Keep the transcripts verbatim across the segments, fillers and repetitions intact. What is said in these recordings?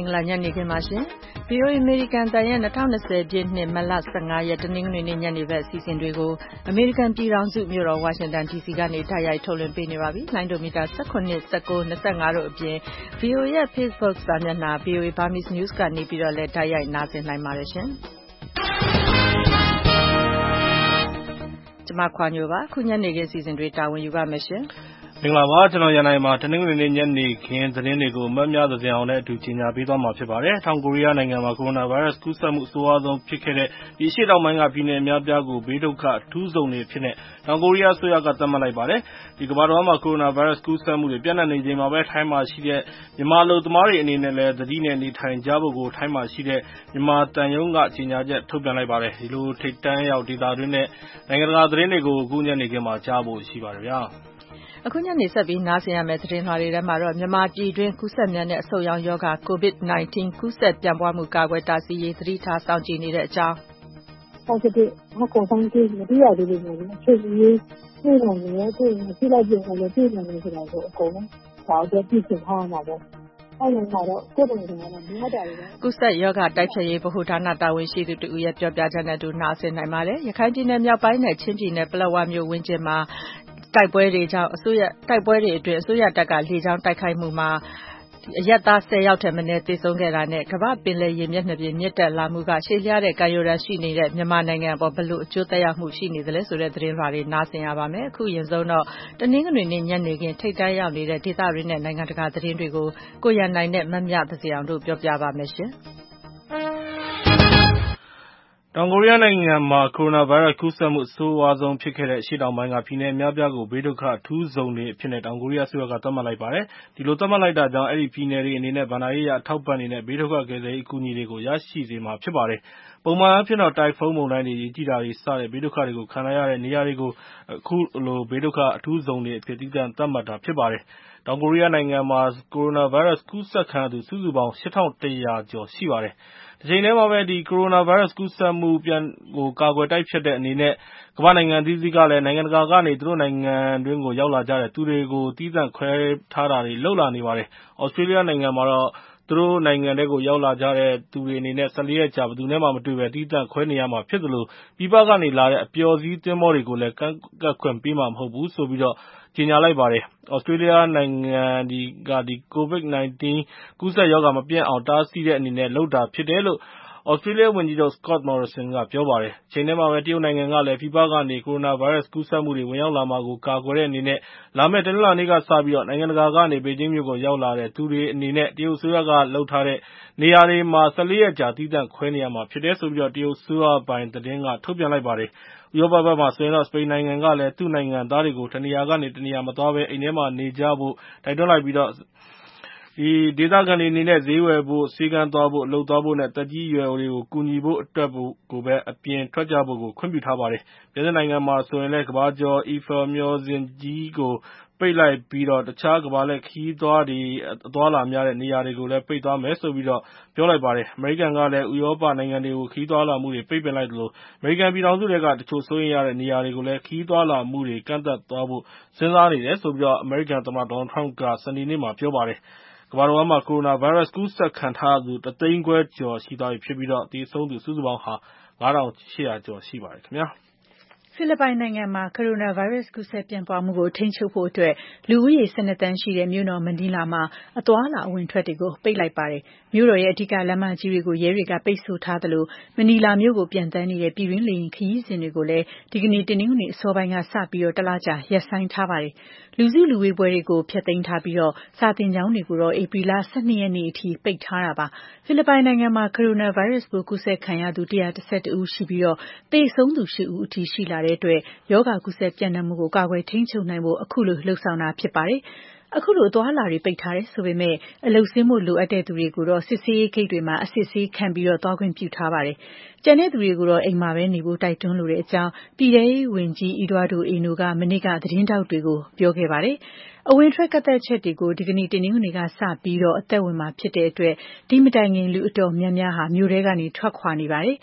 ္ဂလာညနေခင်းပါရှင် ဗွီအိုအေ အမေရိကန်အသံရဲ့၂၀၂၀ပြည့်နှစ်မတ်လ၁၅ရက်တနင်္ဂနွေနေ့ညနေဘက်အစီအစဉ်တွေကိုအမေရိကန်ပြည်ထောင်စုမြို့တော်ဝါရှင်တန်ဒီစီကနေတိုက်ရိုက်ထုတ်လွှင့်ပေးနေပါပြီ။လိုင်းဒိုမီတာ၁၇ ၁၉ ၂၅တို့အပြင် ဗွီအိုအေရဲ့ Facebook စာမျက်နှာ ဗွီအိုအေ Burmese News ကနေပြီးတော့လည်းတိုက်ရိုက်နားဆင်နိုင်ပါတယ်ရှင်။ကျွန်မခွာညိုပါခုညနေခင်းအစီအစဉ်တွေတာဝန်ယူပါမယ်ရှင်။မင်္ဂလာပါကျွန်တော်ရန်နိုင်မှာတနင်္ဂနွေနေ့ညနေခင်းသတင်းတွေကိုမတ်များသစဉ်အောင်နဲ့အတူကြီးညာပေးသွားမှာဖြစ်ပါတယ်။တောင်ကိုရီးယားနိုင်ငံမှာကိုရိုနာဗိုင်းရပ်စ်ကူးစက်မှုအဆိုးအဝါဆုံးဖြစ်ခဲ့တဲ့ဒီအရှေ့တောင်ပိုင်းကပြည်နယ်အများပြားကိုဘေးဒုက္ခအထူးဇုံတွေဖြစ်နေတောင်ကိုရီးယားအစိုးရကသတ်မှတ်လိုက်ပါတယ်။ဒီကမ္ဘာတော်မှာကိုရိုနာဗိုင်းရပ်စ်ကူးစက်မှုတွေပြန့်နှံ့နေချိန်မှာပဲထိုင်းမှာရှိတဲ့မြန်မာလူသမားတွေအနေနဲ့လည်းသတိနဲ့နေထိုင်ကြဖို့ကိုထိုင်းမှာရှိတဲ့မြန်မာတန်ယုံကကြီးညာချက်ထုတ်ပြန်လိုက်ပါတယ်။ဒီလိုထိတ်တန်းရောက်ဒေသတွင်းနဲ့နိုင်ငံတကာသတင်းတွေကိုအခုညနေခင်းမှာကြားဖို့ရှိပါတယ်ဗျာ။အခုညနေဆက်ပြီးနားဆင်ရမယ့်သတင်းလွှာတွေထဲမှာတော့မြန်မာပြည်တွင်းကူးစက်မြန်တဲ့အဆုတ်ရောင်ရောဂါ ကိုဗစ်၁၉ ကူးစက်ပြန့်ပွားမှုကာကွယ်တားဆီးရေးသတိထားစောင့်ကြည့်နေတဲ့အကြောင်း positive မကုန်ဆောင်ကြည့်မသိရသေးဘူးလေအချိန်ကြီးပြည်နေတယ်ပြည်နေပြည်လိုက်ပြည်နေပြည်နေတယ်ဆိုတော့အကုန်လုံးဒါတော့ပြည်ချင်ထားမှာပေါ့အဲ့လိုမှတော့ကိုယ်တိုင်ကတော့မရတာလေကူးစက်ရောဂါတိုက်ဖျက်ရေးဗဟုဌာနတာဝန်ရှိသူတူရဲ့ပြောပြချက်နဲ့တူနားဆင်နိုင်ပါတယ်။ရခိုင်ပြည်နယ်မြောက်ပိုင်းနဲ့ချင်းပြည်နယ်ပလက်ဝမြို့ဝန်းကျင်မှာတိုက်ပွဲတွေကြောင့်အစိုးရတိုက်ပွဲတွေအတွင်းအစိုးရတပ်ကလေကြောင်းတိုက်ခိုက်မှုမှာအရပ်သား၁၀ယောက်ထက်မနည်းသေဆုံးခဲ့တာနဲ့ကမ္ဘာပင်လယ်ရေမျက်နှာပြင်မြင့်တက်လာမှုကရှေ့လျားတဲ့ကမ်းရိုးတန်းရှိနေတဲ့မြန်မာနိုင်ငံအပေါ်ဘယ်လိုအကျိုးသက်ရောက်မှုရှိနေသလဲဆိုတဲ့သတင်းလွှာတွေနားဆင်ရပါမယ်။အခုရင်ဆုံးတော့တနင်္ဂနွေနေ့ညနေခင်းထိပ်တန်းရောက်နေတဲ့ဒေသတွင်းနဲ့နိုင်ငံတကာသတင်းတွေကိုကိုရန်နိုင်နဲ့မမြသစီအောင်တို့ပြောပြပါမယ်ရှင်။တောင်ကိုရီးယားနိုင်ငံမှာကိုရိုနာဗိုင်းရပ်စ်ကူးစက်မှုအဆိုးအဝါဆုံးဖြစ်ခဲ့တဲ့အရှေ့တောင်ပိုင်းကပြည်နယ်အများပြားကိုဘေးဒုက္ခအထူးဇုံတွေအဖြစ်နဲ့တောင်ကိုရီးယားအစိုးရကသတ်မှတ်လိုက်ပါတယ်။ဒီလိုသတ်မှတ်လိုက်တာကြောင့်အဲဒီပြည်နယ်တွေအနေနဲ့ဘဏ္ဍာရေးအရအထောက်ပံ့တွေနဲ့ဘေးဒုက္ခကယ်ဆယ်ရေးအကူအညီတွေကိုရရှိစေမှာဖြစ်ပါတယ်။ပုံမှန်အားဖြင့်တော့တိုင်ဖုန်းမုန်တိုင်းတွေရေကြီးတာတွေစတဲ့ဘေးဒုက္ခတွေကိုခံရတဲ့နေရာတွေကိုအခုလိုဘေးဒုက္ခအထူးဇုံတွေအဖြစ်သီးသန့်သတ်မှတ်တာဖြစ်ပါတယ်။တောင်ကိုရီးယားနိုင်ငံမှာကိုရိုနာဗိုင်းရပ်စ်ကူးစက်ခံရသူစုစုပေါင်း ၈ထောင်တစ်ရာကျော်ရှိပါတယ်။ဒီချိန်ထဲမှာပဲဒီကိုရိုနာဗိုင်းရပ်စ်ကူးစက်မှုပြန်ကိုကာကွယ်တိုက်ဖျက်တဲ့အနေနဲ့ကမ္ဘာနိုင်ငံအသီးသီးကလည်းနိုင်ငံတကာကနေသူတို့နိုင်ငံတွင်းကိုရောက်လာကြတဲ့သူတွေကိုသီးသန့်ခွဲထားတာတွေလုပ်လာနေပါတယ်။ဩစတြေးလျနိုင်ငံမှာတော့သူတို့နိုင်ငံတွေကိုရောက်လာကြတဲ့သူတွေအနေနဲ့၁၄ရက်ကြာဘယ်သူနဲ့မှမတွေ့ဘဲသီးသန့်ခွဲနေရမှာဖြစ်သလိုပြည်ပကနေလာတဲ့အပျော်စီးသင်္ဘောတွေကိုလည်းကန့်ကတ်ခွင့်ပေးမှာမဟုတ်ဘူးဆိုပြီးတော့ကြေညာလိုက်ပါတယ်။ဩစတြေးလျနိုင်ငံဒီကဒီကိုဗစ်၁၉ကူးစက်ရောဂါမပြန့်အောင်တားဆီးတဲ့အနေနဲ့လုပ်တာဖြစ်တယ်လို့ဩစတြေးလျဝန်ကြီးချုပ် Scott Morrison ကပြောပါတယ်။ချိန်ထဲမှာပဲတရုတ်နိုင်ငံကလည်းပြည်ပကနေကိုရိုနာဗိုင်းရပ်စ်ကူးစက်မှုတွေဝင်ရောက်လာမှာကိုကာကွယ်တဲ့အနေနဲ့လာမယ့်တနင်္လာနေ့ကစပြီးတော့နိုင်ငံတကာကနေဘေဂျင်းမြို့ကိုရောက်လာတဲ့သူတွေအနေနဲ့တရုတ်အစိုးရကလှုပ်ထားတဲ့နေရာတွေမှာ၁၄ရက်ကြာသီးသန့်ခွဲနေရမှာဖြစ်တယ်ဆိုပြီးတော့တရုတ်အစိုးရပိုင်သတင်းကထုတ်ပြန်လိုက်ပါတယ်။ဥရောပဘက်မှာဆိုရင်တော့စပိန်နိုင်ငံကလည်းသူ့နိုင်ငံသားတွေကိုတနေရာကနေတနေရာမသွားဘဲအိမ်ထဲမှာနေကြဖို့တိုက်တွန်းလိုက်ပြီးတော့ဒီဒေသခံတွေအနေနဲ့ဈေးဝယ်ဖို့ဆေးကန်းသွားဖို့အလုပ်သွားဖို့နဲ့တက်ကြီးရွယ်တွေကိုကူညီဖို့အတွက်ကိုပဲအပြင်ထွက်ကြဖို့ကိုခွင့်ပြုထားပါတယ်။ပြင်သစ်နိုင်ငံမှာဆိုရင်လည်းကမ္ဘာကျော်အီဖယ်မျှော်စင်ကြီးကိုပိတ်လိုက်ပြီးတော့တခြားကမ္ဘာလှည့်ခရီးသွားတွေအသွားလာများတဲ့နေရာတွေကိုလည်းပိတ်သွားမယ်ဆိုပြီးတော့ပြောလိုက်ပါတယ်။အမေရိကန်ကလည်းဥရောပနိုင်ငံတွေကိုခရီးသွားလာမှုတွေပိတ်ပင်လိုက်သလိုအမေရိကန်ပြည်ထောင်စုတွေကတချို့စိုးရိမ်ရတဲ့နေရာတွေကိုလည်းခရီးသွားလာမှုတွေကန့်သတ်သွားဖို့စဉ်းစားနေတယ်ဆိုပြီးတော့အမေရိကန်သမ္မတဒေါ်နယ်လ်ထရမ့်ကစနေနေ့မှာပြောပါတယ်။ကမ္ဘာတော်မှာကိုရိုနာဗိုင်းရပ်စ်ကူးစက်ခံထားရသူတသိန်းခွဲကျော်ရှိသွားပြီဖြစ်ပြီးတော့သေဆုံးသူစုစုပေါင်းဟာငါးထောင်ရှစ်ရာကျော်ရှိပါတယ်ခင်ဗျာ။ဖိလစ်ပိုင်နိုင်ငံမှာကိုရိုနာဗိုင်းရပ်စ်ကူးစက်ပြန့်ပွားမှုကိုထိန်းချုပ်ဖို့အတွက်လူဦးရေ၁၂သန်းရှိတဲ့မြို့တော်မနီလာမှာအသွားအလာအဝင်ထွက်တွေကိုပိတ်လိုက်ပါတယ်။မြို့တော်ရဲ့အဓိကလမ်းမကြီးတွေကိုရဲတွေကပိတ်ဆို့ထားသလိုမနီလာမြို့ကိုပြန်တန်းနေတဲ့ပြည်တွင်းလေယာဉ်ခရီးစဉ်တွေကိုလည်းဒီကနေ့တနင်္ဂနွေအစောပိုင်းကစပြီးတော့တလကြာရပ်ဆိုင်းထားပါတယ်။လူစုလူဝေးပွဲတွေကိုဖျက်သိမ်းထားပြီးတော့စာသင်ကျောင်းတွေကိုတော့ဧပြီလ၁၂ရက်နေ့အထိပိတ်ထားတာပါ။ဖိလစ်ပိုင်နိုင်ငံမှာကိုရိုနာဗိုင်းရပ်စ်ပိုးကူးစက်ခံရသူ၁၁၁ဦးရှိပြီးတော့သေဆုံးသူ၈ဦးအထိရှိလာတဲ့အတွက်ရောဂါကူးစက်ပြန့်နှံ့မှုကိုကာကွယ်ထိန်းချုပ်နိုင်ဖို့အခုလိုလှုပ်ဆောင်တာဖြစ်ပါတယ်။အခုလိုအသွားအလာတွေပိတ်ထားတယ်ဆိုပေမဲ့အလုပ်ဆင်းဖို့လိုအပ်တဲ့သူတွေကိုတော့စစ်ဆေးရေးဂိတ်တွေမှာအစစ်ဆေးခံပြီးတော့သွားခွင့်ပြုထားပါတယ်။ကျန်တဲ့သူတွေကိုတော့အိမ်မှာပဲနေဖို့တိုက်တွန်းလိုတဲ့အကြောင်းပြည်ထောင်စုဝန်ကြီးအီဒွာဒိုအေနိုကမနေ့ကသတင်းထောက်တွေကိုပြောခဲ့ပါတယ်။အဝင်ထွက်ကန့်သတ်ချက်တွေကိုဒီကနေ့တနင်္ဂနွေကစပြီးတော့အသက်ဝင်မှာဖြစ်တဲ့အတွက်ဒီမတိုင်ခင်လူအတော်များများဟာမြို့ထဲကနေထွက်ခွာနေပါတယ်။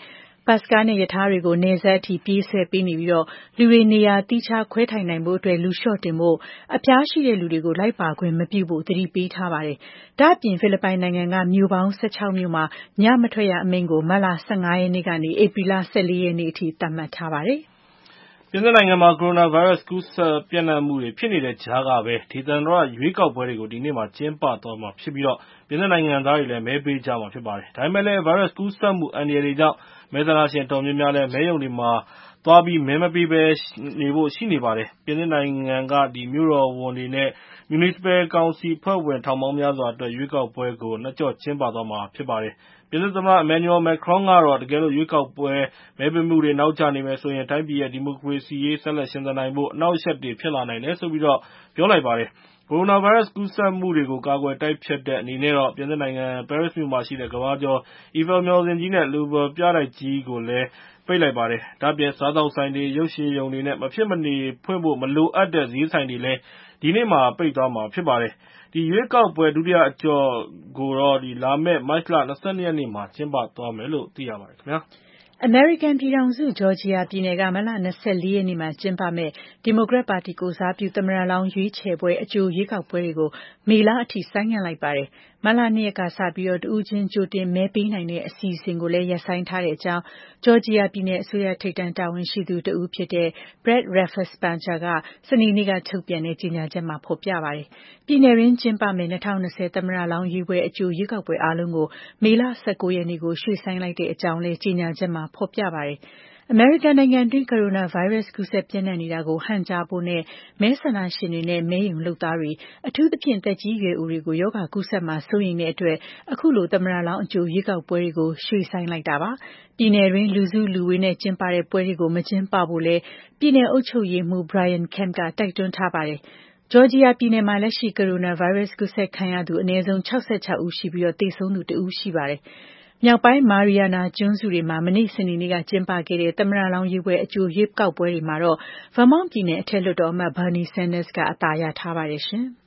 တ်စကားနဲ့ရထားတွေကိုနေဆက်အထိပြေးဆွဲပေးနေပြီးတော့လူတွေနေရာတိကျခွဲထိုင်နိုင်ဖို့အတွက်လူလျှော့တင်ဖို့အပြားရှိတဲ့လူတွေကိုလိုက်ပါခွင့်မပြုဖို့သတိပေးထားပါတယ်။ဒါ့အပြင်ဖိလစ်ပိုင်နိုင်ငံကမြို့ပေါင်း၁၆မြို့မှာညမထွက်ရအမိန့်ကိုမတ်လ၁၅ရက်နေ့ကနေဧပြီလ၁၄ရက်နေ့အထိသတ်မှတ်ထားပါတယ်။ပြင်သစ်နိုင်ငံမှာကိုရိုနာဗိုင်းရပ်စ်ကူးစက်ပြန့်နှံ့မှုတွေဖြစ်နေတဲ့ကြားကပဲဒေသန္တရရွေးကောက်ပွဲတွေကိုဒီနေ့မှာကျင်းပသွားမှာဖြစ်ပြီးတော့ပြင်သစ်နိုင်ငံသားတွေလည်းမဲပေးကြမှာဖြစ်ပါတယ်။ဒါပေမဲ့လည်းဗိုင်းရပ်စ်ကူးစက်မှုအန္တရာယ်တွေကြောင့်မဲဆန္ဒရှင်တော်များများလည်းမဲရုံတွေမှာသွားပြီးမဲမပေးဘဲနေဖို့ရှိနေပါတယ်။ပြင်သစ်နိုင်ငံကဒီမြို့တော်ဝန်တွေနဲ့ Municipal ကောင်စီအဖွဲ့ဝင်ထောင်ပေါင်းများစွာအတွက်ရွေးကောက်ပွဲကိုနှစ်ကျော့ကျင်းပသွားမှာဖြစ်ပါတယ်။ပြင်သစ်သမ္မတ Emmanuel Macron ကတော့တကယ်လို့ရွေးကောက်ပွဲမဲပေးမှုတွေနောက်ကျနေမယ်ဆိုရင်တိုင်းပြည်ရဲ့ဒီမိုကရေစီရေးဆက်လက်ရှင်သန်နိုင်ဖို့အနှောင့်အယှက်တွေဖြစ်လာနိုင်တယ်ဆိုပြီးတော့ပြောလိုက်ပါတယ်။ကိုရိုနာဗိုင်းရပ်စ်ကူးစက်မှုတွေကိုကာကွယ်တိုက်ဖျက်တဲ့အနေနဲ့တော့ပြင်သစ်နိုင်ငံပဲရစ်မြို့မှာရှိတဲ့ကမ္ဘာကျော် Eiffel မျှော်စင်ကြီးနဲ့ Louvre ပြတိုက်ကြီးကိုလည်းပိတ်လိုက်ပါတယ်။ဒါ့အပြင်စားသောက်ဆိုင်တွေ၊ရုပ်ရှင်ရုံတွေနဲ့မဖြစ်မနေဖွင့်ဖို့မလိုအပ်တဲ့ဈေးဆိုင်တွေလည်းဒီနေ့မှာပိတ်သွားမှာဖြစ်ပါတယ်။ဒီရွေးကောက်ပွဲဒုတိယအကျော့ကိုတော့လာမယ့်မတ်လ၂၂ရက်နေ့မှာကျင်းပသွားမယ်လို့သိရပါတယ်ခင်ဗျာ။အမေရိကန်ပြည်ထောင်စုဂျော်ဂျီယာပြည်နယ်ကမတ်လ၂၄ရက်နေ့မှာကျင်းပမယ့်ဒီမိုကရက်ပါတီကိုစားပြုသမ္မတလောင်းရွေးချယ်ပွဲအကြိုရွေးကောက်ပွဲတွေကိုမေလအထိဆိုင်းငံ့လိုက်ပါတယ်။မတ်လ၂ရက်ကစပြီးတော့တဦးချင်းကြိုတင်မဲပေးနိုင်တဲ့အစီအစဉ်ကိုလည်းရပ်ဆိုင်းထားတဲ့အကြောင်းဂျော်ဂျီယာပြည်နယ်အစိုးရထိပ်တန်းတာဝန်ရှိသူတဦးဖြစ်တဲ့ Brad Raffensperger ကစနေနေ့ကထုတ်ပြန်တဲ့ကြေညာချက်မှာဖော်ပြပါတယ်။ပြည်နယ်တွင်းကျင်းပမယ့်၂၀၂၀သမ္မတလောင်းရွေးပွဲအကြိုရွေးကောက်ပွဲအားလုံးကိုမေလ၁၉ရက်နေ့ကိုရွှေ့ဆိုင်းလိုက်တဲ့အကြောင်းလည်းကြေညာချက်မှာဖော်ပြပါတယ်။အမေရိကန်နိုင်ငံတွင်းကိုရိုနာဗိုင်းရပ်စ်ကူးစက်ပြန့်နှံ့နေတာကိုဟန့်တားဖို့နဲ့မဲဆန္ဒရှင်တွေနဲ့မဲရုံလုပ်သားတွေအထူးသဖြင့်သက်ကြီးရွယ်အိုတွေကိုရောဂါကူးစက်မှာစိုးရိမ်တဲ့အတွက်အခုလိုသမ္မတလောင်းအကြိုရွေးကောက်ပွဲတွေကိုရွှေ့ဆိုင်းလိုက်တာပါ။ပြည်နယ်တွင်းလူစုလူဝေးနဲ့ကျင်းပတဲ့ပွဲတွေကိုမကျင်းပဖို့လည်းပြည်နယ်အုပ်ချုပ်ရေးမှူး Brian Kemp ကတိုက်တွန်းထားပါတယ်။ဂျော်ဂျီယာပြည်နယ်မှာလက်ရှိကိုရိုနာဗိုင်းရပ်စ်ကူးစက်ခံရသူအနည်းဆုံး၆၆ဦးရှိပြီးတော့သေဆုံးသူတဦးရှိပါတယ်။မြောက်ပိုင်းမာရီယာနာကျွန်းစုတွေမှာမနေ့စနေနေ့ကကျင်းပခဲ့တဲ့သမ္မတလောင်းရွေးပွဲအကြိုရွေးကောက်ပွဲတွေမှာတော့ Vermont ပြည်နယ်အထက်လွှတ်တော်အမတ် Bernie Sanders ကအသာရထားပါတယ်ရှင်။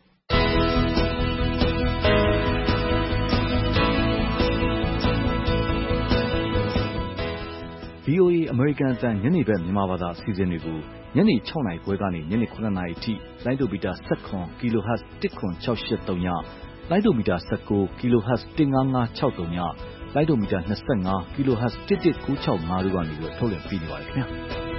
ဗွီအိုအေ အမေရိကန်အသံညနေဘက်မြန်မာဘာသာအစီအစဉ်တွေကိုညနေ၆နာရီခွဲကနေညနေ၇နာရီအထိလိုင်းဒိုမီတာ၁၇ kHz ၁၇၆၈၃ညလိုင်းဒိုမီတာ၁၉ kHz ၁၅၅၆၃ညလိုင်းဒိုမီတာ၂၅ kHz ၁၁၉၆၅တို့ကနေပြီးထုတ်လွှင့်ပေးနေပါတယ်ခင်ဗျာ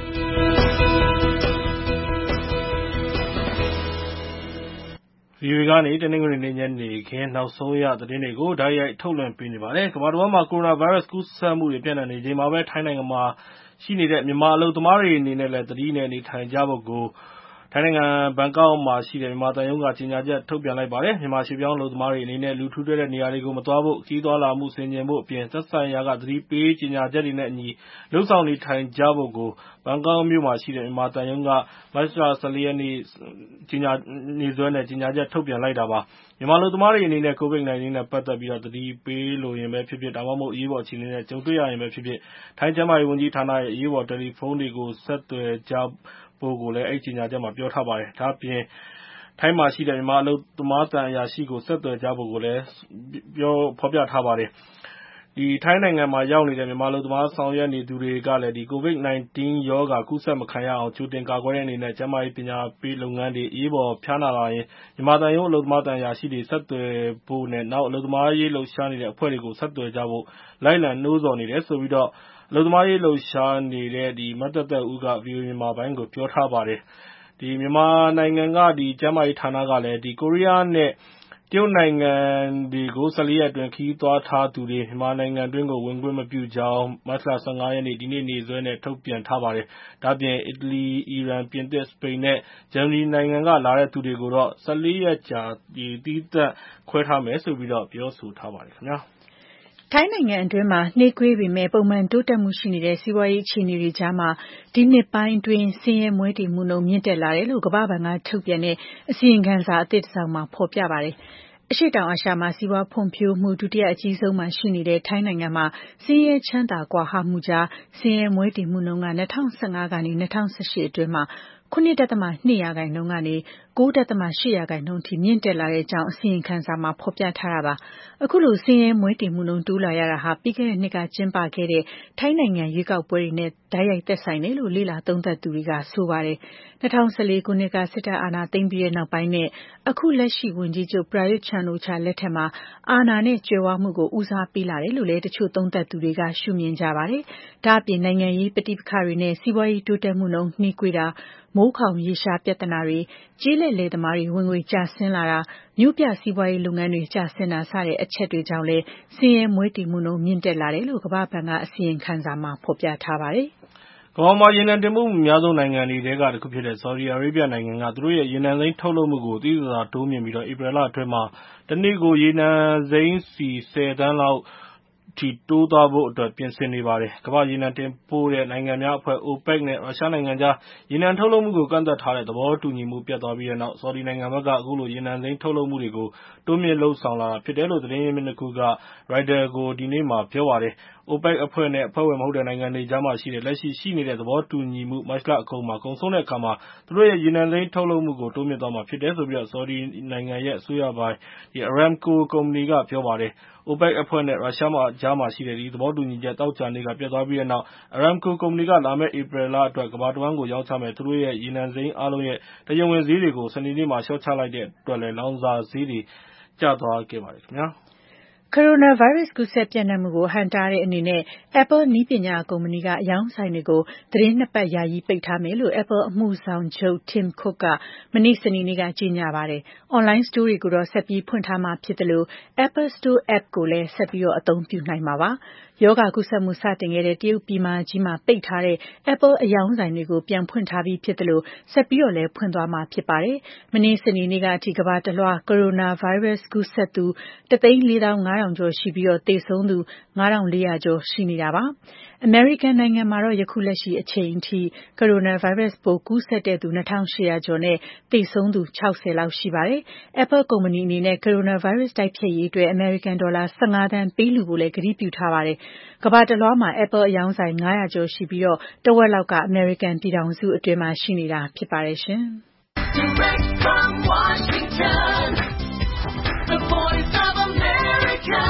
ဗီအိုအေကနေတနင်္ဂနွေနေ့ညနေခင်းနောက်ဆုံးရသတင်းတွေကိုဓာတ်ရိုက်ထုတ်လွှင့်ပေးနေပါတယ်။ကမ္ဘာတစ်ဝန်းမှာကိုရိုနာဗိုင်းရပ်စ်ကူးစက်မှုတွေပြန့်နှံ့နေချိန်မှာပဲထိုင်းနိုင်ငံမှာရှိနေတဲ့မြန်မာအလုပ်သမားတွေအနေနဲ့လည်းသတိနဲ့နေထိုင်ကြဖို့ကိုထိုင်းနိုင်ငံဘန်ကောက်မှာရှိတဲ့မြန်မာသံရုံးကကြေညာချက်ထုတ်ပြန်လိုက်ပါတယ်။မြန်မာရွှေ့ပြောင်းအလုပ်သမားတွေအနေနဲ့လူထူထပ်တဲ့နေရာတွေကိုမသွားဖို့ခရီးသွားလာမှုဆင်ခြင်ဖို့အပြင်သက်ဆိုင်ရာကသတိပေးကြေညာချက်တွေနဲ့အညီလုပ်ဆောင်နေထိုင်ကြဖို့ကိုဘန်ကောက်မြို့မှာရှိတဲ့မြန်မာသံရုံးကမတ်လ၁၄ရက်နေ့နေ့စွဲနဲ့ကြေညာချက်ထုတ်ပြန်လိုက်တာပါ။မြန်မာအလုပ်သမားတွေအနေနဲ့ ကိုဗစ်၁၉ နဲ့ပတ်သက်ပြီးသတိပေးလိုရင်ပဲဖြစ်ဖြစ်ဒါမှမဟုတ်အရေးပေါ်အခြေအနေနဲ့ကြုံတွေ့ရရင်ပဲဖြစ်ဖြစ်ထိုင်းကျန်းမာရေးဝန်ကြီးဌာနရဲ့အရေးပေါ်တယ်လီဖုန်းတွေကိုဆက်သွယ်ကြဖို့ကိုလည်းအဲဒီကြေညာချက်မှာပြောထားပါတယ်။ဒါ့အပြင်ထိုင်းမှာရှိတဲ့မြန်မာအလုပ်သမားသံအရာရှိကိုဆက်သွယ်ကြဖို့ကိုလည်းပြောဖော်ပြထားပါတယ်။ဒီထိုင်းနိုင်ငံမှာရောက်နေတဲ့မြန်မာအလုပ်သမားဆောင်ရွက်နေသူတွေကလည်းဒီကိုဗစ်၁၉ရောဂါကူးစက်မခံရအောင်ကြိုတင်ကာကွယ်တဲ့အနေနဲ့ကျန်းမာရေးပညာပေးလုပ်ငန်းတွေအရေးပေါ်ဖျားနာလာရင်မြန်မာသံရုံးအလုပ်သမားသံအရာရှိတွေဆက်သွယ်ဖို့နဲ့နောက်အလုပ်သမားရေးလှုပ်ရှားနေတဲ့အဖွဲ့တွေကိုဆက်သွယ်ကြဖို့လိုက်လံနှိုးဆော်နေတယ်ဆိုပြီးတော့အလုပ်သမားရေးလှုပ်ရှားနေတဲ့ဒီမတ်သက်သက်ဦးကဗီအိုအေမြန်မာပိုင်းကိုပြောထားပါတယ်။ဒီမြန်မာနိုင်ငံကဒီကျန်းမာရေးဌာနကလည်းဒီကိုရီးယားနဲ့တရုတ်နိုင်ငံတွေကို၁၄ရက်အတွင်းခရီးသွားထားသူတွေမြန်မာနိုင်ငံတွင်းကိုဝင်ခွင့်မပြုကြောင်းမတ်လ၁၅ရက်နေ့ဒီနေ့နေ့စွဲနဲ့ထုတ်ပြန်ထားပါတယ်။ဒါ့အပြင်အီတလီ၊အီရန်၊ပြင်သစ်၊စပိန်နဲ့ဂျာမနီနိုင်ငံကလာတဲ့သူတွေကိုတော့၁၄ရက်ကြာသီးသန့်ခွဲထားမယ်ဆိုပြီးတော့ပြောဆိုထားပါတယ်ခင်ဗျာ။ထိုင်းနိုင်ငံအတွင်းမှာနှေးကွေးပေမဲ့ပုံမှန်တိုးတက်မှုရှိနေတဲ့စီးပွားရေးအခြေအနေတွေကြားမှာဒီနှစ်ပိုင်းအတွင်းဆင်းရဲမွဲတေမှုနှုန်းမြင့်တက်လာတယ်လို့ကမ္ဘာ့ဘဏ်ကထုတ်ပြန်တဲ့အစီရင်ခံစာအသစ်တစ်စောင်မှာဖော်ပြပါတယ်။အရှေ့တောင်အာရှမှာစီးပွားဖွံ့ဖြိုးမှုဒုတိယအကြီးဆုံးမှာရှိနေတဲ့ထိုင်းနိုင်ငံမှာဆင်းရဲချမ်းသာကွာဟမှုကြားဆင်းရဲမွဲတေမှုနှုန်းက၂၀၁၅ကနေ၂၀၁၈အတွင်းမှာခုနှစ်ဒသမနှစ်ရာခိုင်နှုန်းကနေကိုးဒသမရှစ်ရာခိုင်နှုန်းထိမြင့်တက်လာတဲ့အကြောင်းအစီရင်ခံစာမှာဖော်ပြထားတာပါ။အခုလိုဆင်းရဲမွဲတေမှုနှုန်းတိုးလာရတာဟာပြီးခဲ့တဲ့နှစ်ကကျင်းပခဲ့တဲ့ထိုင်းနိုင်ငံရွေးကောက်ပွဲတွေနဲ့တိုက်ရိုက်သက်ဆိုင်တယ်လို့လေ့လာသုံးသပ်သူတွေကဆိုပါတယ်။၂၀၁၄ခုနှစ်ကစစ်တပ်အာဏာသိမ်းပြီးတဲ့နောက်ပိုင်းနဲ့အခုလက်ရှိဝန်ကြီးချုပ်ပရာယွတ်ချန်အိုချာလက်ထက်မှာအာဏာနဲ့ကြွယ်ဝမှုကိုဦးစားပေးလာတယ်လို့လည်းတချို့သုံးသပ်သူတွေကရှုမြင်ကြပါတယ်။ဒါ့အပြင်နိုင်ငံရေးပဋိပက္ခတွေနဲ့စီးပွားရေးတိုးတက်မှုနှုန်းနှေးကွေးတာမိုးခေါင်ရေရှားပြဿနာတွေကျေးလက်လယ်သမားတွေဝင်ငွေကျဆင်းလာတာမြို့ပြစီးပွားရေးလုပ်ငန်းတွေကျဆင်းတာစတဲ့အချက်တွေကြောင့်လည်းဆင်းရဲမွဲတေမှုနှုန်းမြင့်တက်လာတယ်လို့ကမ္ဘာ့ဘဏ်ကအစီရင်ခံစာမှာဖော်ပြထားပါတယ်။ကမ္ဘာမှာရေနံတင်ပို့မှုအများဆုံးနိုင်ငံတွေထဲကတစ်ခုဖြစ်တဲ့ဆော်ဒီအာရေးဗျနိုင်ငံကသူတို့ရဲ့ရေနံစိမ်းထုတ်လုပ်မှုကိုသိသိသာသာတိုးမြှင့်ပြီးတော့ဧပြီလအတွင်းမှာတစ်နေ့ကိုရေနံစိမ်းစီဆယ်တန်းလောက်ထိတိုးသွားဖို့အတွက်ပြင်ဆင်နေပါတယ်။ကမ္ဘာရေနံတင်ပို့တဲ့နိုင်ငံများအဖွဲ့ OPEC နဲ့ရုရှားနိုင်ငံကြားရေနံထုတ်လုပ်မှုကိုကန့်သတ်ထားတဲ့သဘောတူညီမှုပျက်သွားပြီးတဲ့နောက်ဆော်ဒီနိုင်ငံဘက်ကအခုလိုရေနံစိမ်းထုတ်လုပ်မှုတွေကိုတိုးမြှင့်လုပ်ဆောင်လာတာဖြစ်တယ်လို့သတင်းရင်းမြစ်နှစ်ခုက Reuters ကိုဒီနေ့မှာပြောပါတယ်။ OPEC အဖွဲ့နဲ့အဖွဲ့ဝင်မဟုတ်တဲ့နိုင်ငံတွေကြားမှာရှိတဲ့လက်ရှိရှိနေတဲ့သဘောတူညီမှုမတ်လအကုန်မှာကုန်ဆုံးတဲ့အခါမှာသူတို့ရဲ့ရေနံစိမ်းထုတ်လုပ်မှုကိုတိုးမြှင့်သွားမှာဖြစ်တယ်လို့ဆော်ဒီနိုင်ငံရဲ့အစိုးရပိုင် Aramco ကုမ္ပဏီကပြောပါတယ်။ OPEC အဖွဲ့နဲ့ရုရှားကြားမှာရှိတဲ့ဒီသဘောတူညီချက်သောကြာနေ့ကပျက်သွားပြီးတဲ့နောက် Aramco ကုမ္ပဏီကလာမယ့်ဧပြီလအတွက်ကမ္ဘာတဝန်းကိုရောင်းချမယ့်သူတို့ရဲ့ရေနံစိမ်းအားလုံးရဲ့တရားဝင်ဈေးတွေကိုစနေနေ့မှာလျှော့ချလိုက်တဲ့အတွက်လည်းလောင်စာဈေးတွေကျသွားခဲ့ပါတယ်ခင်ဗျာ။ကိုရိုနာဗိုင်းရပ်စ်ကူးစက်ပျံ့နှံ့မှုကိုဟန့်တားတဲ့အနေနဲ့ Apple နည်းပညာကုမ္ပဏီကအရောင်းဆိုင်တွေကိုသီတင်းနှစ်ပတ်ယာယီပိတ်ထားမယ်လို့ Apple အမှုဆောင်ချုပ် Tim Cook ကမနေ့စနေနေ့ကကြေညာပါတယ်။ Online Store တွေကိုတော့ဆက်ပြီးဖွင့်ထားမှာဖြစ်သလို Apple Store App ကိုလည်းဆက်ပြီးအသုံးပြုနိုင်မှာပါ။ရောဂါကူးစက်မှုစတင်ခဲ့တဲ့တရုတ်ပြည်မကြီးမှာပိတ်ထားတဲ့ Apple အရောင်းဆိုင်တွေကိုပြန်ဖွင့်ထားပြီးဖြစ်သလိုဆက်ပြီးတော့လည်းဖွင့်သွားမှာဖြစ်ပါတယ်။မနေ့စနေနေ့ကအထိကမ္ဘာတလွှားကိုရိုနာဗိုင်းရပ်စ်ကူးစက်သူတစ်သိန်းလေးသောင်းငါးထောင်ကျော်ရှိပြီးတော့သေဆုံးသူငါးထောင်လေးရာကျော်ရှိနေတာပါ။အမေရိကန်နိုင်ငံမှာတော့ယခုလက်ရှိအချိန်ထိကိုရိုနာဗိုင်းရပ်စ်ပိုးကူးစက်တဲ့သူနှစ်ထောင်ရှစ်ရာကျော်နဲ့သေဆုံးသူခြောက်ဆယ်လောက်ရှိပါတယ်။ Apple ကုမ္ပဏီအနေနဲ့ကိုရိုနာဗိုင်းရပ်စ်တိုက်ဖျက်ရေးအတွက်အမေရိကန်ဒေါ်လာဆယ့်ငါးသန်းပေးလှူဖို့လည်းကတိပြုထားပါတယ်။ကမ္ဘာတလွှားမှာ Apple အရောင်းဆိုင်ငါးရာကျော်ရှိပြီးတော့တဝက်လောက်ကအမေရိကန်ပြည်ထောင်စုအတွင်းမှာရှိနေတာဖြစ်ပါတယ်ရှင်။ Direct from Washington, the voice of America,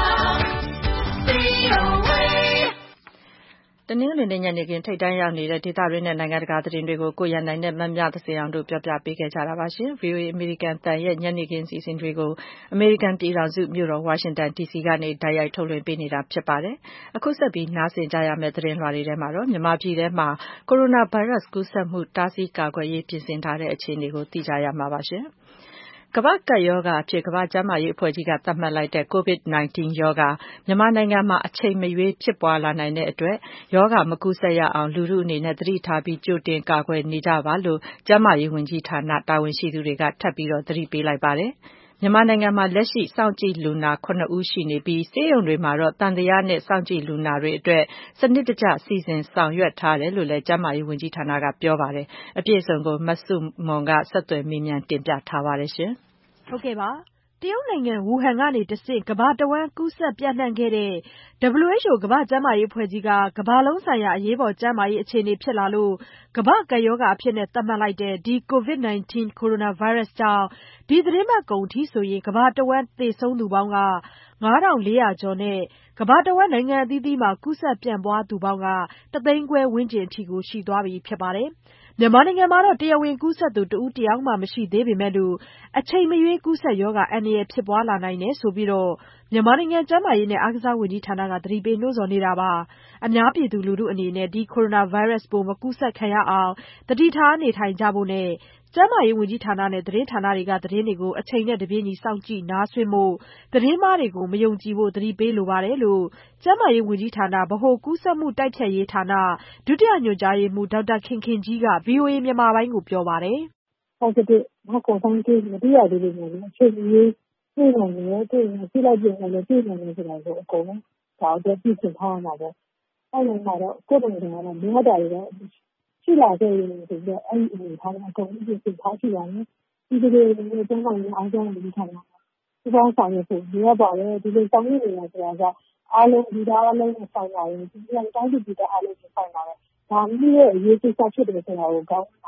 တနင်္ဂနွေနေ့ညနေခင်းထိပ်တန်းရောက်နေတဲ့ဒေသတွင်းနဲ့နိုင်ငံတကာသတင်းတွေကိုကိုရန်နိုင်နဲ့မမြသဇင်အောင်တို့ပြောပြပေးခဲ့ကြတာပါရှင်။ဗွီအိုအေအမေရိကန်အသံရဲ့ညနေခင်းစီစဉ်တွေကိုအမေရိကန်ပြည်ထောင်စုမြို့တော်ဝါရှင်တန်ဒီစီကနေတိုက်ရိုက်ထုတ်လွှင့်ပေးနေတာဖြစ်ပါတယ်။အခုဆက်ပြီးနားဆင်ကြရမယ့်သတင်းလွှာတွေထဲမှာတော့မြန်မာပြည်ထဲမှာကိုရိုနာဗိုင်းရပ်စ်ကူးစက်မှုတားဆီးကာကွယ်ရေးပြင်ဆင်ထားတဲ့အခြေအနေကိုသိကြရမှာပါရှင်။ကမ္ဘာ့ကပ်ရောဂါအဖြစ်ကမ္ဘာ့ကျန်းမာရေးအဖွဲ့ကြီးကသတ်မှတ်လိုက်တဲ့ ကိုဗစ်-၁၉ ရောဂါမြန်မာနိုင်ငံမှာအချိန်မရွေးဖြစ်ပွားလာနိုင်တဲ့အတွက်ရောဂါမကူးစက်ရအောင်လူထုအနေနဲ့သတိထားပြီးကြိုတင်ကာကွယ်နေကြပါလို့ကျန်းမာရေးဝန်ကြီးဌာနတာဝန်ရှိသူတွေကထပ်ပြီးသတိပေးလိုက်ပါတယ်။မြန်မာနိုင်ငံမှာလက်ရှိစောင့်ကြည့်လူနာခုနစ်ဦးရှိနေပြီးဆေးရုံတွေမှာတော့သံသယနဲ့စောင့်ကြည့်လူနာတွေအတွက်စနစ်တကျစီစဉ်ဆောင်ရွက်ထားတယ်လို့လည်းကျန်းမာရေးဝန်ကြီးဌာနကပြောပါတယ်။အပြည့်အစုံကိုမဆုမွန်ကဆက်သွယ်မေးမြန်းတင်ပြထားပါတယ်ရှင်။ဟုတ်ကဲ့ပါတရုတ်နိုင်ငံဝူဟန်ကနေတဆင့်ကမ္ဘာတဝန်းကူးစက်ပြန့်နှံ့ခဲ့တဲ့ ဒဗ္ဗလျူအိုက်အို ကမ္ဘာ့ကျန်းမာရေးအဖွဲ့ကြီးကကမ္ဘာလုံးဆိုင်ရာအရေးပေါ်ကျန်းမာရေးအခြေအနေဖြစ်လာလို့ကမ္ဘာ့ကပ်ရောဂါအဖြစ်သတ်မှတ်လိုက်တဲ့ဒီကိုဗစ်-၁၉ ကိုရိုနာဗိုင်းရပ်စ်ကြောင့်ဒီသီတင်းပတ်ကုန်ထိဆိုရင်ကမ္ဘာတဝန်းသေဆုံးသူပေါင်းကငါးထောင်လေးရာကျော်နဲ့ကမ္ဘာတဝန်းနိုင်ငံအသီးသီးမှာကူးစက်ပြန့်ပွားသူပေါင်းကတစ်သိန်းခွဲဝန်းကျင်အထိကိုရှိသွားပြီဖြစ်ပါတယ်။မြန်မာနိုင်ငံမှာတော့တရားဝင်ကူးစက်သူတဦးတယောက်မှမရှိသေးပေမဲ့လို့အချိန်မရွေးကူးစက်ရောဂါအန္တရာယ်ဖြစ်ပွားလာနိုင်တယ်ဆိုပြီးတော့မြန်မာနိုင်ငံကျန်းမာရေးနဲ့အားကစားဝန်ကြီးဌာနကသတိပေးနှိုးဆော်နေတာပါ။အများပြည်သူလူထုအနေနဲ့ဒီကိုရိုနာဗိုင်းရပ်စ်ပိုးမကူးစက်ခံရအောင်သတိထားနေထိုင်ကြဖို့နဲ့ကျန်းမာရေးဝန်ကြီးဌာနနဲ့သတင်းဌာနတွေကသတင်းတွေကိုအချိန်နဲ့တပြေးညီစောင့်ကြည့်နားစွင့်ဖို့သတင်းမှားတွေကိုမယုံကြည်ဖို့သတိပေးလိုပါတယ်လို့ကျန်းမာရေးဝန်ကြီးဌာနဗဟိုကူးစက်မှုတိုက်ဖျက်ရေးဌာနဒုတိယညွှန်ကြားရေးမှူးဒေါက်တာခင်ခင်ကြီးက ဗွီအိုအေမြန်မာပိုင်းကိုပြောပါတယ်။ Positive မကုန်ဆုံးသေးမသိရသေးလို့မျိုးအချိန်ကြီးတွေ့နိုင်တယ်တွေ့ရင်ကြည့်လိုက်ပြင်လည်းတွေ့နိုင်တယ်ဆိုတာကိုအကုန်လုံးဒါတော့ပြည့်စုံထားမှာပေါ့။အဲ့လိုမှတော့ကိုယ်တိုင်ကတော့မရတာတွေတော့ရှိလာခဲ့ရင်ဆိုတော့အဲ့ဒီအနေထားကအကုန်လုံးပြည့်စုံထားရှိပါတယ်။ဒီလိုမျိုးကျန်းမာရေးအားကြောင့်ဒီဌာနဒီပေါင်းဆောင်ရွက်ဖို့ရပါတယ်ဒီလိုဆောင်ရွက်နေတာဆိုတာကအားလုံးဒီသားအားလုံးနဲ့ဆိုင်ပါတယ်ဒီလိုတိုင်းပြည်ပြည်သားအားလုံးနဲ့ဆိုင်ပါတယ်ဒါမျိုးရဲ့အရေးကိစ္စဖြစ်တယ်ဆိုတာကိုကောင်းတာ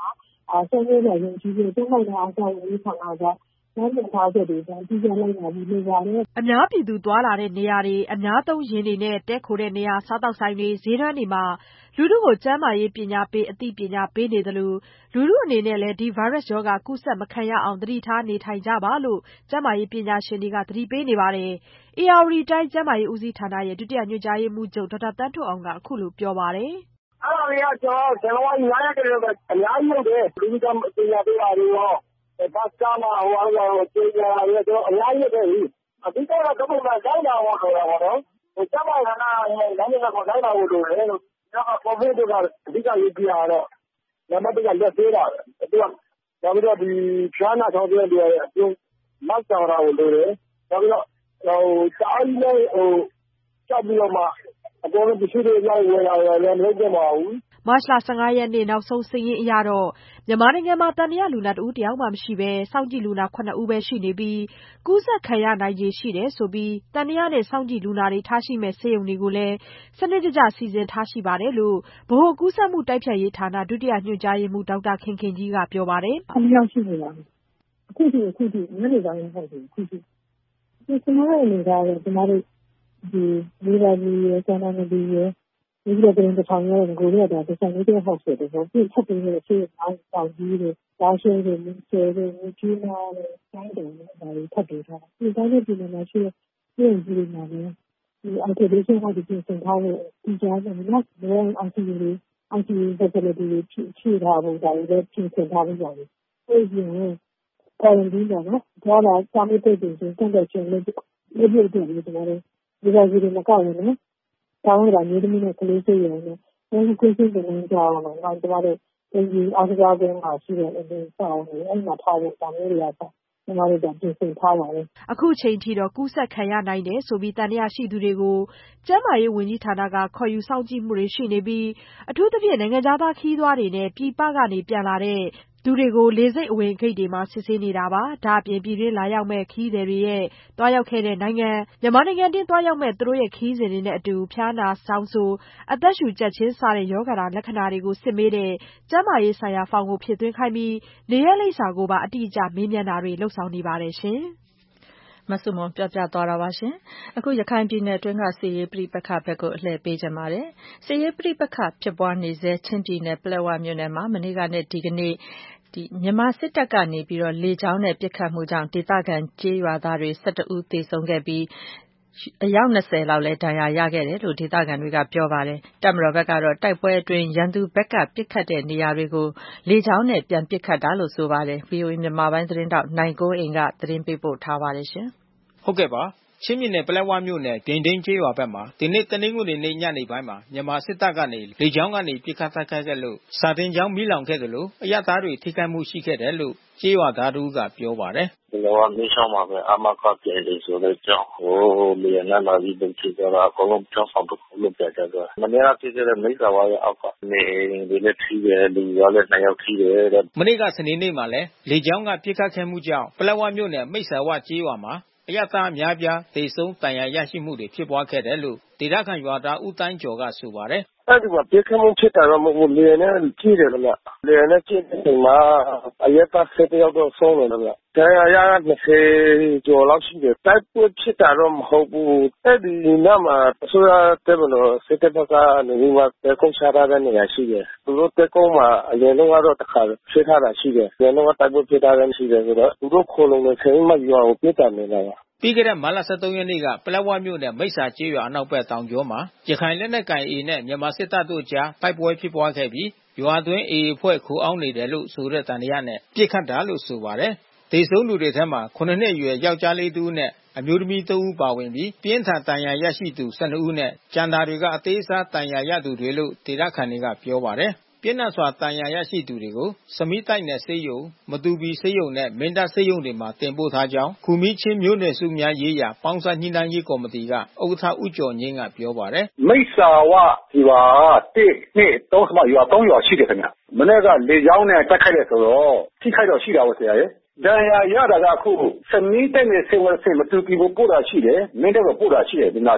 အာဆွေးနွေးတဲ့ရင်ကြီးတွေတုံ့ပြန်တဲ့အားကြောင့်ဒီဆောင်တာကနောက်တစ်ခါကျတော့ဒီကြလိုက်တာဒီလိုပါလေအများပြည်သူသွားလာတဲ့နေရာတွေအများသုံးရင်တွေနဲ့တဲခိုတဲ့နေရာစားတောက်ဆိုင်တွေဈေးတန်းတွေမှာလူထုကိုကျန်းမာရေးပညာပေးအသိပညာပေးနေတယ်လို့လူထုအနေနဲ့လည်းဒီဗိုင်းရပ်စ်ရောဂါကူးစက်မခံရအောင်သတိထားနေထိုင်ကြပါလို့ကျန်းမာရေးပညာရှင်တွေကသတိပေးနေပါတယ်။ ဧရာဝတီတိုင်းကျန်းမာရေးဦးစီးဌာနရဲ့ဒုတိယညွှန်ကြားရေးမှူးချုပ်ဒေါက်တာသန်းထွဋ်အောင်ကအခုလိုပြောပါတယ်။အဲ့ဒါတွေကကျွန်တော်ဇန်နဝါရီလရက်ကလေးကအများကြီးလုပ်တယ်လူထုကပညာပေးတာတွေရောဘတ်ကားမှာဟိုအားလုံးကျေးဇူးရတယ်ကျွန်တော်အများကြီးလုပ်တယ်အဓိကတော့ဒီပုံမှာတိုင်းတာဟောတော့တာပေါ့နော်ဟိုကျမဌာနရဲ့လမ်းညွှန်ကိုတိုင်းတာဖို့လိုတယ်လို့ကျွန်တော်ကိုဗစ်ကအဓိကရေးပြရတော့နံပါတ်တစ်ကလက်သေးတာသူကနောက်ပြီးတော့ဒီဖြားနာဆောင်တဲ့လူရဲ့အပြုံးမတ်ဆောင်တာကိုလိုတယ်နောက်ပြီးတော့ဟိုစာအုပ်နဲ့ဟိုကြောက်ပြီးတော့မှအပေါ်ကရှိတဲ့ရောက်ဝင်လာတယ်လည်းမလုပ်ကြပါဘူးမတ်လဆယ့်ငါးရက်နေ့နောက်ဆုံးစာရင်းအရတော့မြန်မာနိုင်ငံမှာတန်တရားလူနာတဦးတယောက်မှမရှိဘဲစောင့်ကြည့်လူနာခုနှစ်ဦးပဲရှိနေပြီးကူးစက်ခံရနိုင်ခြေရှိတယ်ဆိုပြီးတန်တရားနဲ့စောင့်ကြည့်လူနာတွေထားရှိမဲ့ဆေးရုံတွေကိုလည်းစနစ်တကျစီစဉ်ထားရှိပါတယ်လို့ဗဟိုကူးစက်မှုတိုက်ဖျက်ရေးဌာနဒုတိယညွှန်ကြားရေးမှူးဒေါက်တာခင်ခင်ကြီးကပြောပါတယ်။အများရှိနေပါဘူး။အခုဒီအခုဒီညနေပိုင်းဟုတ်တယ်အခုဒီဒီကျွန်တော်တို့နေတာကကျွန်တော်တို့ဒီလေးပါးကြီးရဆန္ဒနဲ့ဒီရဒီလိုတဲ့တစ်ထောင်ရဲ့ကိုရတာတစ်ဆိုင်လေးဟောက်ဆိုတော့ပြည့်ချက်ပြီးတဲ့ဆေးအောင်တောက်ကြီးတွေဒါရှိတွေမြကျဲတွေမြကြီးနာတွေတိုင်းတယ်ဒါတွေထပ်ပြီးထားဒီတိုင်းတဲ့ဒီမှာရှိတဲ့ပြည်ကြီးတွေမှာလည်းဒီအော်တိုဒေးရှင်းဟောဒီပြင်ဆင်ထားတဲ့ဒီကြားမှာလည်းလည်းအော်စီတွေအော်စီတွေတက်တယ်ဒီဖြည့်ဖြည့်ထားဖို့ဒါတွေလည်းပြင်ဆင်ထားပြီးကြတယ်အဲဒီရင်ပေါ်ရင်ဒီတော့နော်ဒါလာစာမေးတဲ့ပြင်ဆင်တဲ့ချင်းလေးလေးပြည့်တယ်ဒီမှာလည်းဒီကကြီးတွေမကောက်ဘူးနော်တောင်းရတာမျိုးသမီးနဲ့ကလေးစိတ်ရုံနဲ့အဲဒီကိုစိတ်တွေနဲ့ကြောင်းတော့ငါတို့ကတော့ဒီအော်စကားကမှာရှိတဲ့အဲဒီစောင်းနေအဲ့မှာထားဖို့တောင်းရရတာဒီမှာလည်းပြင်ဆင်ထားပါလေအခုချိန်ထိတော့ကူးစက်ခံရနိုင်တယ်ဆိုပြီးတန်တရားရှိသူတွေကိုကျန်းမာရေးဝန်ကြီးဌာနကခေါ်ယူစောင့်ကြည့်မှုတွေရှိနေပြီးအထူးသဖြင့်နိုင်ငံသားခရီးသွားတွေနဲ့ပြည်ပကနေပြန်လာတဲ့သူတွေကိုလေဆိပ်အဝင်ဂိတ်တွေမှာစစ်ဆေးနေတာပါဒါအပြင်ပြည်တွင်းလာရောက်မဲ့ခရီးသည်တွေရဲ့တွားရောက်ခဲ့တဲ့နိုင်ငံမြန်မာနိုင်ငံတွင်းတွားရောက်မဲ့သူတို့ရဲ့ခရီးစဉ်တွေနဲ့အတူဖျားနာစောင်းဆိုအသက်ရှူကျပ်ခြင်းစတဲ့ရောဂါလက္ခဏာတွေကိုစစ်မေးတဲ့ကျန်းမာရေးဆိုင်ရာဖောင်ကိုဖြည့်သွင်းခိုင်းပြီးနေရက်လိပ်စာကိုပါအတိအကျမေးမြန်းတာတွေလုပ်ဆောင်နေပါတယ်ရှင်မဆုမွန်ပြောပြသွားတာပါရှင်အခုရခိုင်ပြည်နယ်အတွင်းကစစ်ရေးပြိပက္ခဘက်ကိုအလှည့်ပေးကြပါတယ်စစ်ရေးပြိပက္ခဖြစ်ပွားနေစေချင်းပြည်နယ်ပလက်ဝမြို့နယ်မှာမနေ့ကနဲ့ဒီကနေ့ဒီမြန်မာစစ်တပ်ကနေပြီးတော့လေကြောင်းနဲ့ပစ်ခတ်မှုကြောင့်ဒေသခံကျေးရွာသားတွေ၁၁ဦးသေဆုံးခဲ့ပြီးအယောက်၂၀လောက်လည်းဒဏ်ရာရခဲ့တယ်လို့ဒေသခံတွေကပြောပါတယ်တပ်မတော်ဘက်ကတော့တိုက်ပွဲအတွင်းရန်သူဘက်ကပစ်ခတ်တဲ့နေရာတွေကိုလေကြောင်းနဲ့ပြန်ပစ်ခတ်တာလို့ဆိုပါတယ် ဗွီအိုအေ မြန်မာပိုင်းသတင်းတောက်နိုင်ကိုအိမ်ကသတင်းပေးပို့ထားပါတယ်ရှင်ဟုတ်ကဲ့ပါချင်းပြည်နယ်ပလက်ဝမြို့နယ်ဒိန်ဒိန်းကျေးရွာဘက်မှာဒီနေ့တနင်္ဂနွေနေ့ညနေပိုင်းမှာမြန်မာစစ်တပ်ကနေလေကြောင်းကနေပစ်ခတ်တိုက်ခိုက်ခဲ့လို့စာတင်ကျောင်းမီးလောင်ခဲ့တယ်လို့အရပ်သားတွေထိခိုက်မှုရှိခဲ့တယ်လို့ကျေးရွာသားတို့ကပြောပါတယ်ပလက်ဝမြို့ဆောင်မှာပဲအမကပြည်လေဆိုတဲ့ကျောင်းဟိုလေယာဉ်နဲ့လာပြီးပုံချကြတာအကုန်လုံးကျောင်းဆောင်တစ်ခုလုံးပြကြတယ်မနေ့ကပြည့်တဲ့မိစ္ဆာဝါရဲ့အောက်ကနေဒီလက်ထီးရဲ့လူရောလည်းနှစ်ယောက်ထီးတယ်မနေ့ကစနေနေ့မှာလည်းလေကြောင်းကပစ်ခတ်ခဲ့မှုကြောင့်ပလက်ဝမြို့နယ်မိစ္ဆာဝကျေးရွာမှာအရသာအများပြားဒေဆုံးတန်ရာရရှိမှုတွေဖြစ်ပွားခဲ့တယ်လို့ဒေသခံရွာသားဦးတိုင်းကျော်ကဆိုပါတယ်အဲ့ဒီမှာပြစ်ခတ်မှုဖြစ်တာတော့မဟုတ်လေနဲ့ကြည့်တယ်ဗျလေနဲ့ကြည့်တဲ့ချိန်မှာအရသာဆက်တယောက်တော့ဆုံးတယ်ဗျတန်ရာရ၂၀ကျော်လောက်ရှိတယ်တိုက်ပွဲဖြစ်တာတော့မဟုတ်ဘူးအဲ့ဒီနားမှာအစိုးရတက်မလို့စစ်တပ်ဘက်ကနေပြီးမှတက်ကုန်းချထားတဲ့နေရာရှိတယ်သူတို့တက်ကုန်းမှာအရင်တော့တစ်ခါဖြစ်ထားတာရှိတယ်အရင်တော့တိုက်ပွဲဖြစ်ထားတယ်ရှိတယ်ဆိုတော့သူတို့ခိုလုံနေချိန်မှရွာကိုပြစ်တာနေတာပြီးခဲ့တဲ့မတ်လ၁၃ရက်နေ့ကပလက်ဝမြို့နယ်မိစ္ဆာကျေးရွာအနောက်ဘက်တောင်ကျောမှာရခိုင်လက်နက်ကိုင် A နဲ့မြန်မာစစ်တပ်တို့ကြားတိုက်ပွဲဖြစ်ပွားခဲ့ပြီးရွာတွင်း A အဖွဲ့ခိုအောင်းနေတယ်လို့ဆိုတဲ့တန်တရားနဲ့ပြစ်ခတ်တာလို့ဆိုပါတယ်။ဒေဆုံးလူတွေထဲမှာခုနှစ်နှစ်အရွယ်ယောက်ျားလေးတဦးနဲ့အမျိုးသမီးတဦးပါဝင်ပြီးပြင်းထန်တန်ရာရရှိသူ၁၂ဦးနဲ့ကျန်တာတွေကအသေးစားတန်ရာရသူတွေလို့ဒေသခံတွေကပြောပါတယ်။ပြင်းထန်စွာတန်ရာရရှိသူတွေကိုစမိတိုက်နယ်ဆေးရုံမတူပီဆေးရုံနဲ့မင်းတပ်ဆေးရုံတွေမှာတင်ပို့ထားကြောင်းခူမီးချင်းမျိုးနွယ်စုများရေးရာပေါင်းစပ်ညှိနှိုင်းရေးကော်မတီကဥက္ကဋ္ဌဦးကျော်ငင်းကပြောပါတယ်မိစ္ဆာဝဒီပါတစ်နှစ်သုံးဆမရွာသုံးရွာရှိတယ်ခင်ဗျမနေ့ကလေကြောင်းနဲ့တက်ခိုက်တယ်ဆိုတော့ထိခိုက်တော့ရှိတာပါဆရာရဲ့ဒဏ်ရာရတာကအခုစမီးတိုက်နယ်ဆေးဝါးဆေးမတူပီကိုပို့တာရှိတယ်မင်းတပ်ကိုပို့တာရှိတယ်ဒီနာတွေကို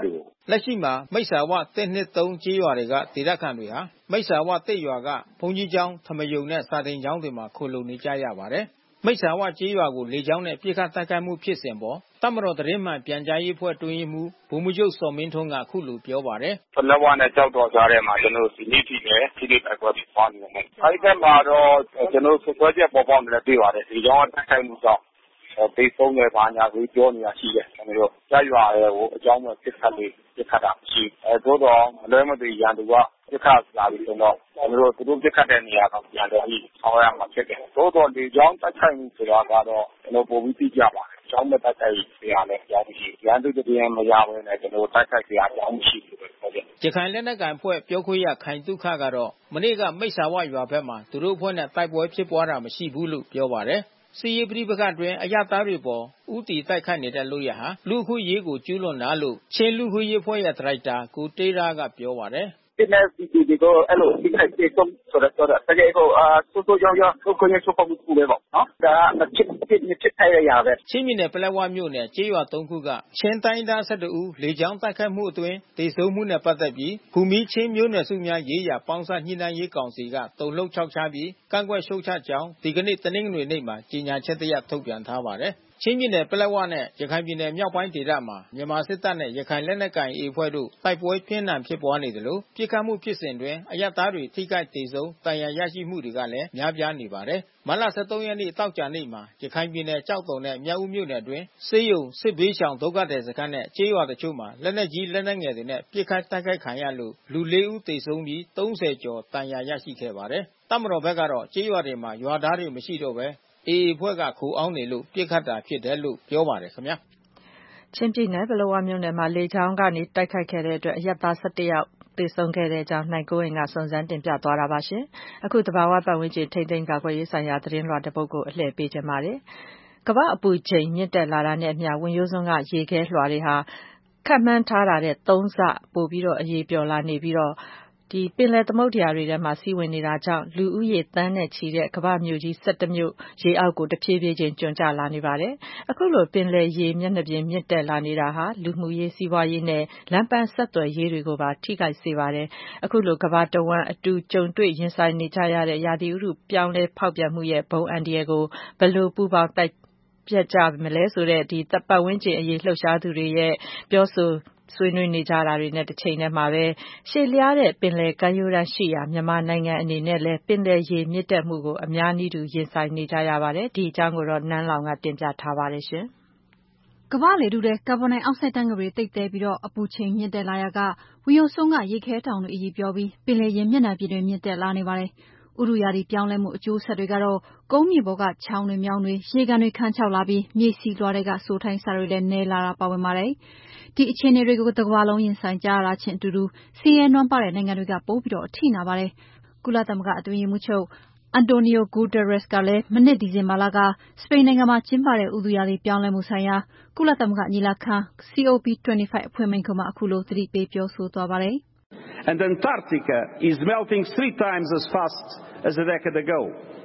လက်ရှိမှာမိတ်ဆာဝတစ်နှစ်သုံးကြေးရွာတွေကဒေသခံတွေဟာမိတ်ဆာဝတစ်ရွာကဘုန်းကြီးကျောင်းထမယုံနဲ့စာသင်ကျောင်းတွေမှာခိုလှုံနေကြရပါတယ်။မိတ်ဆာဝကြေးရွာကိုလေကြောင်းနဲ့ပြစ်ခတ်တိုက်ခိုက်မှုဖြစ်စဉ်ပေါ်တပ်မတော်သတင်းမှန်ပြန်ကြားရေးအဖွဲ့တွင်းရေးမှူးဗိုလ်မှူးချုပ်စောမင်းထွန်းကအခုလိုပြောပါတယ်။ပလက်ဝနဲ့ကြောက်တော်ကြားထဲမှာကျွန်တော်တို့ဒီနေ့ထိလည်းဒီနေ့တိုက်ပွဲဖြစ်ပွားနေတယ်။အဲဒီကမှာတော့ကျွန်တော်တို့ဆွဆွဲချက်ပေါ်ပေါက်နေတယ်တွေ့ပါတယ်။ဒီကြောင်းတိုက်ခိုက်မှုကြောင့်ဒေသဆုံးတွေဘာညာကိုပြောနေတာရှိတယ်ကျွန်တော်တို့ကြားရွာရဲ့ဟိုအကြောင်းမဲ့ပြစ်ခတ်လေးပြစ်ခတ်တာရှိအဲတို့တော့မလွဲမသွေရန်သူကပြစ်ခတ်လာပြီးတော့ကျွန်တော်တို့သူတို့ပြစ်ခတ်တဲ့နေရာကပြန်တော့ပြီးဆောင်းရမှာဖြစ်တယ်တို့တော့ဒီကြောင်းတိုက်ခိုက်မှုဆိုတာကတော့ကျွန်တော်ပုံပြီးသိကြပါတယ်ကျောင်းမဲ့တိုက်ခိုက်နေရာနဲ့ကြောင်းရှိရန်သူတည်းမရဘဲနဲ့ကျွန်တော်တိုက်ခိုက်နေရာကြောင်းရှိတယ်ဟုတ်ကဲ့ရခိုင်လက်နက်ကိုင်ဖွဲ့ပြောခွင့်ရခိုင်တုခကတော့မနေ့ကမိတ်ဆာဝရွာဘက်မှာသူတို့အဖွဲ့နဲ့တိုက်ပွဲဖြစ်ပွားတာမရှိဘူးလို့ပြောပါတယ်စီရေးပရိပခအတွင်းအရသားတွေပေါ်ဥတီတိုက်ခိုက်နေတဲ့လို့ရဟာလူခုရေးကိုကျူးလွန်တာလို့ချင်းလူခုရေးဖွဲ့ရဲ့ဒရိုက်တာကိုတေးရာကပြောပါတယ်ဒီနေ့ဒီဒီကိုအဲ့လိုဒီခိုက်တဲ့ဆုံးဆိုတော့ဆိုတော့တကယ်ကိုအာဆိုဆိုကြောင်ကြောင်ကိုကိုရချိုးဖို့ကူလေပေါ့နော်ဒါမချစ်ချစ်ချစ်ထိုင်ရပဲချင်းမြနယ်ပလက်ဝမြို့နယ်ကျေးရွာသုံးခုကချင်းတိုင်းသား၁၁ဦးလေကြောင်းတိုက်ခိုက်မှုအတွင်းဒေဆုံးမှုနဲ့ပတ်သက်ပြီးဘူမီချင်းမျိုးနယ်စုများရေးရာပေါင်းစပ်ညှိနှိုင်းရေးကောင်စီကတုံ့လုံခြောက်ချပြီးကန့်ကွက်ရှုတ်ချကြောင်းဒီကနေ့တနင်္ဂနွေနေ့မှာကြေညာချက်တရထုတ်ပြန်ထားပါတယ်ချင်းပြည်နယ်ပလက်ဝနဲ့ရခိုင်ပြည်နယ်မြောက်ပိုင်းဒေသမှာမြန်မာစစ်တပ်နဲ့ရခိုင်လက်နက်ကိုင် အေ အဖွဲ့တို့တိုက်ပွဲပြင်းထန်ဖြစ်ပွားနေတယ်လို့ပြစ်ခတ်မှုဖြစ်စဉ်တွင်အရပ်သားတွေထိခိုက်ဒေဆုံးတန်ရာရရှိမှုတွေကလည်းများပြားနေပါတယ်။မတ်လ၁၃ရက်နေ့တောက်ကြနေ့မှာရခိုင်ပြည်နယ်ကြောက်တုံနဲ့မြောက်ဦးမြို့နယ်တွင်စေယုံစစ်ဘေးရှောင်ဒုက္ခသည်စခန်းနဲ့ကျေးရွာတချို့မှာလက်နက်ကြီးလက်နက်ငယ်တွေနဲ့ပြစ်ခတ်တိုက်ခိုက်ခံရလို့လူလေးဦးသေဆုံးပြီးသုံးဆယ်ကျော်တန်ရာရရှိခဲ့ပါတယ်။တပ်မတော်ဘက်ကတော့ကျေးရွာတွေမှာရွာသားတွေမရှိတော့ဘဲအေအေဖွဲ့ကခိုအောင်းနေလို့ပြစ်ခတ်တာဖြစ်တယ်လို့ပြောပါတယ်ခင်ဗျာချင်းပြည်နယ်ပလက်ဝမြို့နယ်မှာလေကြောင်းကနေတိုက်ခိုက်ခဲ့တဲ့အတွက်အရပ်သား၁၁ယောက်သေဆုံးခဲ့တဲ့အကြောင်းနိုင်ကိုဝင်ကစုံစမ်းတင်ပြသွားတာပါရှင်အခုတဘာဝပတ်ဝန်းကျင်ထိန်းသိမ်းကာကွယ်ရေးဆိုင်ရာသတင်းလွှာတစ်ပုဒ်ကိုအလှည့်ပေးခြင်းပါတယ်ကမ္ဘာအပူချိန်မြင့်တက်လာတာနဲ့အမျှဝင်ရိုးစွန်းကရေခဲလွှာတွေဟာခန့်မှန်းထားတာတဲ့သုံးဆပိုပြီးတော့အရေးပျော်လာနေပြီးတော့ဒီပင်လယ်သမုဒ္ဒရာတွေထဲမှာစီးဝင်နေတာကြောင့်လူဦးရေတန်းနဲ့ချီတဲ့ကမ္ဘာမြို့ကြီး၁၁မြို့ရေအောက်ကိုတဖြည်းဖြည်းချင်းကျွံကျလာနေပါတယ်။အခုလိုပင်လယ်ရေမျက်နှာပြင်မြင့်တက်လာနေတာဟာလူမှုရေးစီးပွားရေးနဲ့လမ်းပန်းဆက်သွယ်ရေးတွေကိုပါထိခိုက်စေပါတယ်။အခုလိုကမ္ဘာတဝန်းအတူကြုံတွေ့ရင်ဆိုင်နေကြရတဲ့ရာသီဥတုပြောင်းလဲဖောက်ပြန်မှုရဲ့ဘုံအန္တရာယ်ကိုဘယ်လိုပူးပေါင်းတိုက်ပြတ်ကြမလဲဆိုတဲ့ဒီတပ်ပတ်ဝန်းကျင်အရေးလှုပ်ရှားသူတွေရဲ့ပြောဆိုဆွေးနွေးနေကြတာတွေနဲ့တစ်ချိန်တည်းမှာပဲရှေ့လျားတဲ့ပင်လယ်ကမ်းရိုးတန်းရှိရာမြန်မာနိုင်ငံအနေနဲ့လည်းပင်လယ်ရေမြင့်တက်မှုကိုအများနည်းတူရင်ဆိုင်နေကြရပါတယ်ဒီအကြောင်းကိုတော့နန်းလောင်ကတင်ပြထားပါတယ်ရှင်ကမ္ဘာလေထုထဲကာဗွန်ဒိုင်အောက်ဆိုက်ဓာတ်ငွေ့တွေတိတ်တဲပြီးတော့အပူချိန်မြင့်တက်လာရကဝီယိုစွန်းကရေခဲတောင်တွေအရေးပြောပြီးပင်လယ်ရေမျက်နှာပြင်တွေမြင့်တက်လာနေပါတယ်ဥတုရာသီပြောင်းလဲမှုအကျိုးဆက်တွေကတော့ကုန်းမြေပေါ်ကချောင်းတွေမြောင်းတွေရေကန်တွေခန်းချောက်လာပြီးမြေစီးလွှာတွေကစိုထိုင်းစာတွေလည်းနဲလာတာပါဝင်ပါတယ်ဒီအခြေအနေတွေကိုတစ်ကမ္ဘာလုံးရင်ဆိုင်ကြရတာချင်းအတူတူဆင်းရဲနွမ်းပါးတဲ့နိုင်ငံတွေကပိုးပြီးတော့အထိနာပါတယ်ကုလသမဂ္ဂအတွင်းရေးမှူးချုပ်အန်တိုနီယိုဂူတာရက်စ်ကလည်းမနှစ်ဒီဇင်ဘာလကစပိန်နိုင်ငံမှာကျင်းပတဲ့ဥတုရာသီပြောင်းလဲမှုဆိုင်ရာကုလသမဂ္ဂညီလာခံ စီ အို ပီ ၂၅ အဖွင့်မိန့်ခွန်းမှာအခုလိုသတိပေးပြောဆိုသွားပါတယ် And Antarctica is melting three times as fast as a decade ago.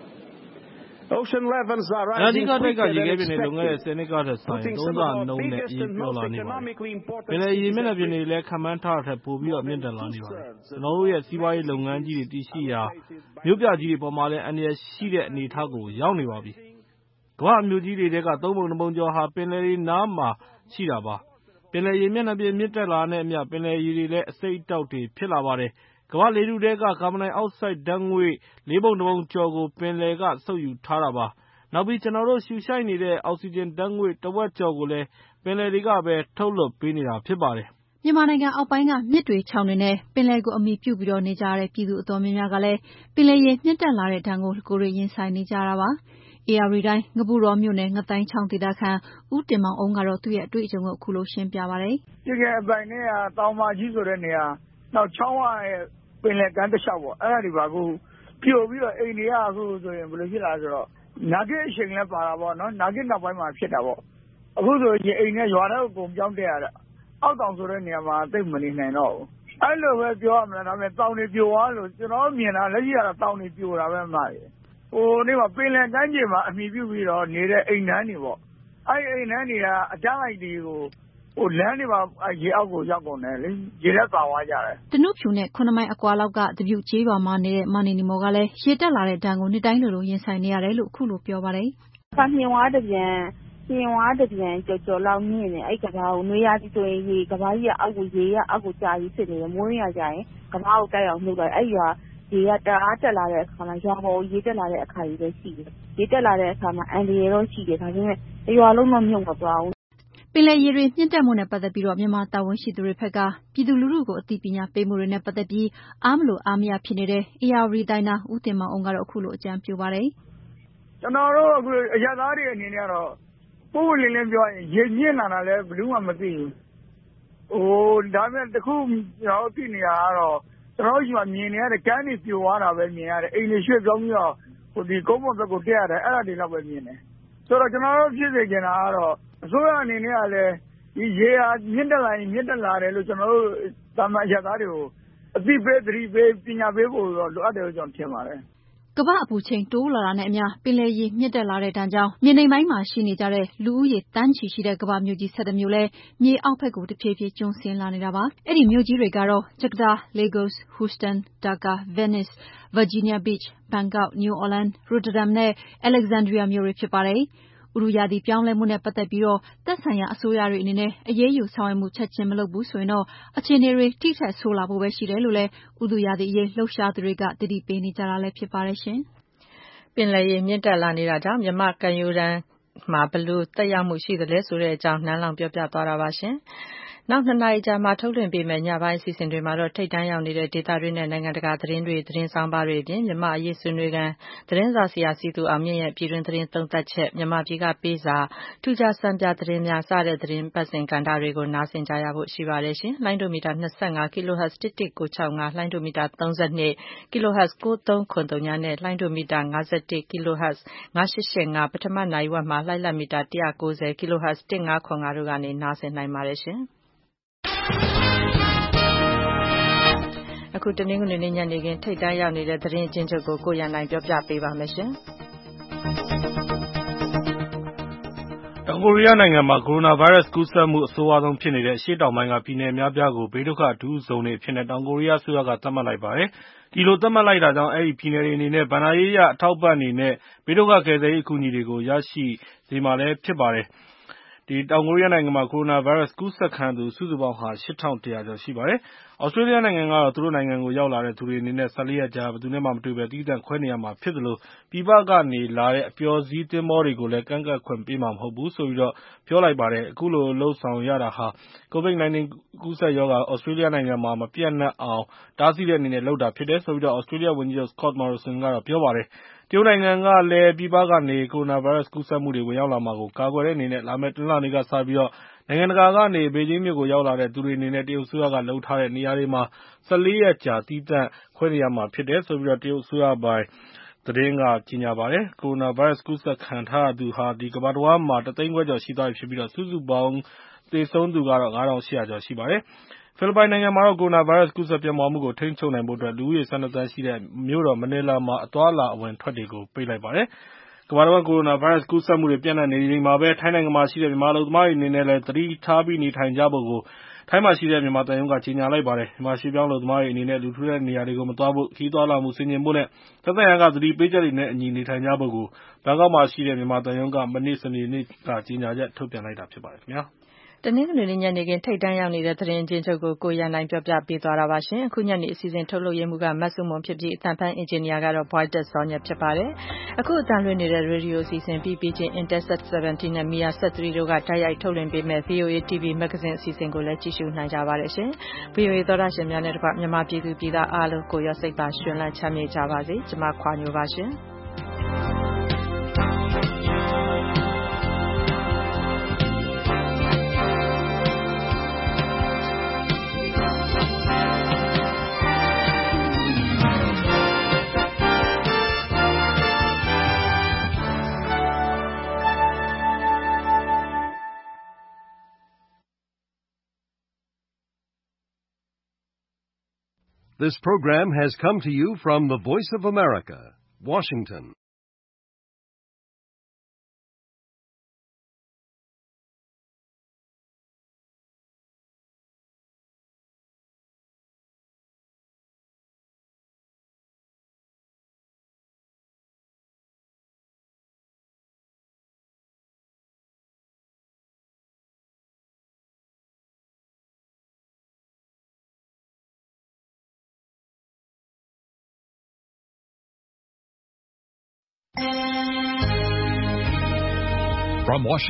Ocean levels are rising quicker than expected, putting some of our biggest and most economically important ပင်လယ်ရေမျက်နှာပြင်တွေလည်းခန့်မှန်းထားတာထက်ပိုပြီးတော့မြင့်တက်လာနေပါတယ်။ကျွန်တော်တို့ရဲ့စီးပွားရေးလုပ်ငန်းကြီးတွေတည်ရှိရာမြို့ပြကြီးတွေပေါ်မှာလည်းအန္တရာယ်ရှိတဲ့အနေအထားကိုရောက်နေပါပြီ။ကမ္ဘာမြို့ကြီးတွေထဲကသုံးပုံတစ်ပုံကျော်ဟာပင်လယ်ရေနားမှာရှိတာပါ။ပင်လယ်ရေမျက်နှာပြင်မြင့်တက်လာတဲ့အမျှပင်လယ်ရေတွေလည်းအစိမ့်အတောက်တွေဖြစ်လာပါတယ်။ကမ္ဘာလေထုထဲကကာဗွန်ဒိုင်အောက်ဆိုက်ဓာတ်ငွေ့လေးပုံတစ်ပုံကျော်ကိုပင်လယ်ကစုပ်ယူထားတာပါ။နောက်ပြီးကျွန်တော်တို့ရှူရှိုက်နေတဲ့အောက်ဆီဂျင်ဓာတ်ငွေ့တဝက်ကျော်ကိုလည်းပင်လယ်တွေကပဲထုတ်လွှတ်ပေးနေတာဖြစ်ပါတယ်။မြန်မာနိုင်ငံအောက်ပိုင်းကမြစ်တွေချောင်းတွေနဲ့ပင်လယ်ကိုအမိပြုပြီးတော့နေကြတဲ့ပြည်သူအတော်များများကလည်းပင်လယ်ရေမြင့်တက်လာတဲ့ဒဏ်ကိုကိုယ်တွေရင်ဆိုင်နေကြတာပါ။အေရရီတိုင်းငပူတော်မြို့နယ်ငတိုင်းချောင်းဒေသခံဦးတင်မောင်အောင်ကတော့သူ့ရဲ့အတွေ့အကြုံကိုအခုလိုရှင်းပြပါဗျ။ဒီကအပိုင်နဲ့တောင်မာကြီးဆိုတဲ့နေရာနောက်ချောင်းဝရဲ့ပင်လယ်ကမ်းတစ်လျှောက်ပေါ့အဲ့ဒါဒီပါကူပြိုပြီးတော့အိမ်တွေကအခုဆိုရင်ဘယ်လိုဖြစ်လာဆိုတော့နာဂစ်အချိန်လည်းပါတာပေါ့နော်နာဂစ်နောက်ပိုင်းမှာဖြစ်တာပေါ့အခုဆိုရင်အိမ်နဲ့ရွာထဲကိုပြောင်းတက်ရတာအောက်တောင်ဆိုတဲ့နေရာမှာသိပ်မနေနိုင်တော့ဘူးအဲ့လိုပဲပြောရမလားဒါပေမဲ့တောင်တွေပြိုသွားလို့ကျွန်တော်မြင်တာလက်ရှိကတော့တောင်တွေပြိုတာပဲမှားတယ်ဟိုနေ့မှာပင်လယ်ကမ်းခြေမှာအမိပြုပြီးတော့နေတဲ့အိမ်နှန်းတွေပေါ့အဲ့အိမ်နှန်းတွေကအကြမ်းလိုက်တွေကိုဟိုလမ်းတွေမှာရေအောက်ကိုရောက်ကုန်တယ်လေရေလက်ပါသွားကြတယ်တနုဖြူနဲ့ခုနှစ်မိုင်အကွာလောက်ကတပြုတ်ကျေးရွာမှာနေတဲ့မနီနီမော်ကလည်းရေတက်လာတဲ့ဒဏ်ကိုနှစ်တိုင်းလိုလိုရင်ဆိုင်နေရတယ်လို့အခုလိုပြောပါတယ်။ဖာမြင်ဝါတပြန်မြင်ဝါတပြန်ကြော်ကြော်လောက်မြင့်နေအဲ့ကဘာကိုနွေးရသည်ဆိုရင်ရေကဘာကြီးကအောက်ကိုရေကအောက်ကိုကြာကြီးဖြစ်နေတယ်မိုးရကြရင်ကဘာကိုတိုက်အောင်နှုတ်လိုက်အဲ့ရွာရေကတအားတက်လာတဲ့အခါမှာရွာပေါ်ရေတက်လာတဲ့အခါကြီးပဲရှိတယ်ရေတက်လာတဲ့အခါမှာအန်ဒီရောရှိတယ်ဒါပေမဲ့ရွာလုံးမမြုပ်မသွားဘူးပင်လယ်ရေတွေမြင့်တက်မှုနဲ့ပတ်သက်ပြီးတော့မြန်မာတာဝန်ရှိသူတွေဘက်ကပြည်သူလူထုကိုအသိပညာပေးမှုတွေနဲ့ပတ်သက်ပြီးအားမလို့အားမရဖြစ်နေတဲ့အေရဝတီတိုင်းသားဦးတင်မောင်အောင်ကတော့အခုလိုအကြံပြုပါတယ်ကျွန်တော်တို့အခုအရသားတွေအနေနဲ့ကတော့ပို့လင်းလင်းပြောရင်ရေမြင့်လာတာလည်းဘယ်သူမှမသိဘူးဟိုဒါပေမဲ့တခုကျွန်တော်သိနေရတော့ကျွန်တော်တို့မြင်နေရတဲ့ကမ်းတွေပြိုသွားတာပဲမြင်ရတယ်အိမ်တွေရွှေ့ပြောင်းပြီးတော့ဟိုဒီကုန်းပေါ်ဘက်ကိုတက်ရတယ်အဲ့ဒါတွေတော့ပဲမြင်တယ်ဆိုတော့ကျွန်တော်တို့ဖြစ်စေချင်တာကတော့အစိုးရအနေနဲ့ကလည်းဒီရေဟာမြင့်တက်လာရင်မြင့်တက်လာတယ်လို့ကျွန်တော်တို့တာမန်ရသားတွေကိုအသိပေးသတိပေးပညာပေးဖို့တော့လိုအပ်တယ်လို့ကျွန်တော်ထင်ပါတယ်ကမ္ဘာအပူချိန်တိုးလာတာနဲ့အမျှပင်လယ်ရေမြင့်တက်လာတဲ့တန်းကြောင့်မြေနိမ့်ပိုင်းမှာရှိနေကြတဲ့လူဦးရေတန်းချီရှိတဲ့ကမ္ဘာမြို့ကြီး၁၁မြို့လဲမြေအောက်ဘက်ကိုတဖြည်းဖြည်းကျွန်းဆင်းလာနေတာပါ။အဲ့ဒီမြို့ကြီးတွေကတော့ Jakarta, Lagos, Houston, Dhaka, Venice, Virginia Beach, Bangkok, New Orleans, Rotterdam နဲ့ Alexandria မြို့တွေဖြစ်ပါတယ်။ဥတုရာသီပြောင်းလဲမှုနဲ့ပတ်သက်ပြီးတော့သက်ဆိုင်ရာအစိုးရတွေအနေနဲ့အရေးယူဆောင်ရွက်မှုချက်ချင်းမလုပ်ဘူးဆိုရင်တော့အခြေအနေတွေထိထက်ဆိုးလာဖို့ပဲရှိတယ်လို့လည်းဥတုရာသီအရေးလှုပ်ရှားသူတွေကတတိပေးနေကြတာလည်းဖြစ်ပါတယ်ရှင်။ပင်လယ်ရေမြင့်တက်လာနေတာကြောင့်မြန်မာကမ်းရိုးတန်းမှာဘလို့တက်ရောက်မှုရှိသလဲဆိုတဲ့အကြောင်းနှမ်းလောင်ပြောပြသွားတာပါရှင်။နောက်နှစ်နာရီကြာမှထုတ်လွှင့်ပေးမယ့်ညပိုင်းအစီအစဉ်တွေမှာတော့ထိတ်တန်းရောက်နေတဲ့ဒေသတွင်းနဲ့နိုင်ငံတကာသတင်းတွေသတင်းဆောင်ပါတွေအပြင်မြန်မာအရေးဆွေးနွေးကန်သတင်းစာဆရာစီသူအောင်မြင့်ရဲ့ပြည်တွင်းသတင်းသုံးသပ်ချက်မြန်မာပြည်ကပေးစာထူးခြားစံပြသတင်းများစတဲ့သတင်းပတ်စဉ်ကဏ္ဍတွေကိုနားဆင်ကြရဖို့ရှိပါတယ်ရှင်။လိုင်းဒိုမီတာ၂၅ kHz တစ်တစ်ကို၆၅လိုင်းဒိုမီတာ၃၂ kHz ကိုသုံးခွန်သုံးနဲ့လိုင်းဒိုမီတာ၅၁ kHz ၅၈၈၅ပထမနိုင်ဝက်မှာလိုက်လံမီတာ၁၉၀ kHz ၁၅ခွန်၅တို့ကနေနားဆင်နိုင်ပါတယ်ရှင်။အခုတနင်္ဂနွေနေ့ညနေခင်းထိတ်တန်းရောက်နေတဲ့သတင်းအချင်းချုပ်ကိုကိုရန်နိုင်ပြောပြပေးပါမယ်ရှင်။တောင်ကိုရီးယားနိုင်ငံမှာကိုရိုနာဗိုင်းရပ်စ်ကူးစက်မှုအဆိုးဝါးဆုံးဖြစ်နေတဲ့အရှေ့တောင်ပိုင်းကပြည်နယ်အများအပြားကိုဘေးဒုက္ခအထူးဇုံတွေအဖြစ်နဲ့တောင်ကိုရီးယားအစိုးရကသတ်မှတ်လိုက်ပါတယ်။ဒီလိုသတ်မှတ်လိုက်တာကြောင့်အဲဒီပြည်နယ်တွေအနေနဲ့ဘဏ္ဍာရေးအရအထောက်အပံ့တွေနဲ့ဘေးဒုက္ခကယ်ဆယ်ရေးအကူအညီတွေကိုရရှိစေမှာလည်းဖြစ်ပါတယ်။တောင်ကိုရီးယားနိုင်ငံမှာကိုရိုနာဗိုင်းရပ်စ်ကူးစက်ခံရသူစုစုပေါင်းဟာ၈ထောင့်၁ရာကျော်ရှိပါတယ်။သြစတြေးလျနိုင်ငံကတော့သူတို့နိုင်ငံကိုရောက်လာတဲ့သူတွေအနေနဲ့၁၄ရက်ကြာဘယ်သူနဲ့မှမတွေ့ဘဲသီးသန့်ခွဲနေရမှာဖြစ်သလိုပြည်ပကနေလာတဲ့အပျော်စီးသင်္ဘောတွေကိုလည်းကမ်းကပ်ခွင့်ပေးမှာမဟုတ်ဘူးဆိုပြီးပြောလိုက်ပါတယ်။အခုလိုလုပ်ဆောင်ရတာဟာ ကိုဗစ်၁၉ ကူးစက်ရောဂါသြစတြေးလျနိုင်ငံမှာမပျံ့နှံ့အောင်တားဆီးတဲ့အနေနဲ့လုပ်တာဖြစ်တယ်ဆိုပြီးသြစတြေးလျဝန်ကြီးချုပ် Scott Morrison ကပြောပါတယ်။တရုတ်နိုင်ငံကလည်းပြည်ပကနေကိုရိုနာဗိုင်းရပ်စ်ကူးစက်မှုတွေဝင်ရောက်လာမှာကိုကာကွယ်တဲ့အနေနဲ့လာမယ့်တနင်္လာနေ့ကစပြီးနိုင်ငံတကာကနေဘေဂျင်းမြို့ကိုရောက်လာတဲ့သူတွေအနေနဲ့တရုတ်အစိုးရကလုပ်ထားတဲ့နေရာတွေမှာ၁၄ရက်ကြာသီးသန့်ခွဲနေရမှာဖြစ်တယ်ဆိုပြီးတရုတ်အစိုးရပိုင်သတင်းကကြေညာပါတယ်။ကိုရိုနာဗိုင်းရပ်စ်ကူးစက်ခံထားရသူဟာကမ္ဘာတဝန်းမှာတသိန်းခွဲကျော်ရှိသွားပြီဖြစ်ပြီးစုစုပေါင်းသေဆုံးသူကတော့ငါးထောင့်ရှစ်ရာကျော်ရှိပါတယ်။ဖိလစ်ပိုင်နိုင်ငံမှာတော့ကိုရိုနာဗိုင်းရပ်စ်ကူးစက်ပြန့်ပွားမှုကိုထိန်းချုပ်နိုင်ဖို့အတွက်လူဦးရေ၁၂သန်းရှိတဲ့မြို့တော်မနီလာမှာအသွားအလာအဝင်အထွက်တွေကိုပိတ်လိုက်ပါတယ်။ကမ္ဘာတဝန်းကိုရိုနာဗိုင်းရပ်စ်ကူးစက်မှုတွေပျံ့နှံ့နေချိန်မှာပဲထိုင်းနိုင်ငံမှာရှိတဲ့မြန်မာအလုပ်သမားတွေအနေနဲ့လည်းသတိထားပြီးနေထိုင်ကြဖို့ကိုထိုင်းမှာရှိတဲ့မြန်မာသံရုံးကကြေညာလိုက်ပါတယ်။မြန်မာရွှေ့ပြောင်းအလုပ်သမားတွေအနေနဲ့လူထူတဲ့နေရာတွေကိုမသွားဖို့ခရီးသွားလာမှုဆင်ခြင်ဖို့နဲ့သက်ဆိုင်ရာကသတိပေးချက်တွေနဲ့အညီနေထိုင်ကြဖို့ကိုဘန်ကောက်မှာရှိတဲ့မြန်မာသံရုံးကမနေ့စနေနေ့ကကြေညာချက်ထုတ်ပြန်လိုက်တာဖြစ်ပါတယ်ခင်ဗျာ။တနင်္ဂနွေနေ့ညနေခင်းထိတ်တန်းရောက်နေတဲ့သတင်းအချင်းချုပ်ကိုကိုရန်နိုင်ပြောပြပေးသွားတာပါရှင်။အခုညနေအစီအစဉ်ထုတ်လုပ်ရမှုကမတ်စုမွန်ဖြစ်ပြီးအသံဖန်အင်ဂျင်နီယာကတော့ Boydet စောညက်ဖြစ်ပါတယ်။အခုအသံလွှင့်နေတဲ့ရေဒီယိုအစီအစဉ်ပြီးပြီးချင်း Intelsat ဆဗန်တီနဲ့ Mia ဆယ့်သရီတို့ကတိုက်ရိုက်ထုတ်လွှင့်ပေးမဲ့ ဗီအိုအေ တီဗီ မဂ္ဂဇင်းအစီအစဉ်ကိုလည်းကြည့်ရှုနိုင်ကြပါတယ်ရှင်။ ဗီအိုအေသောတာရှင်များနဲ့တကွမြန်မာပြည်သူပြည်သားအားလုံးကိုရောစိတ်ပါရှင်လန်းချမ်းမြေ့ကြပါစေ။ကျွန်မခွာညိုပါရှင်။ This program has come to you from the Voice of America, Washington. From Washington.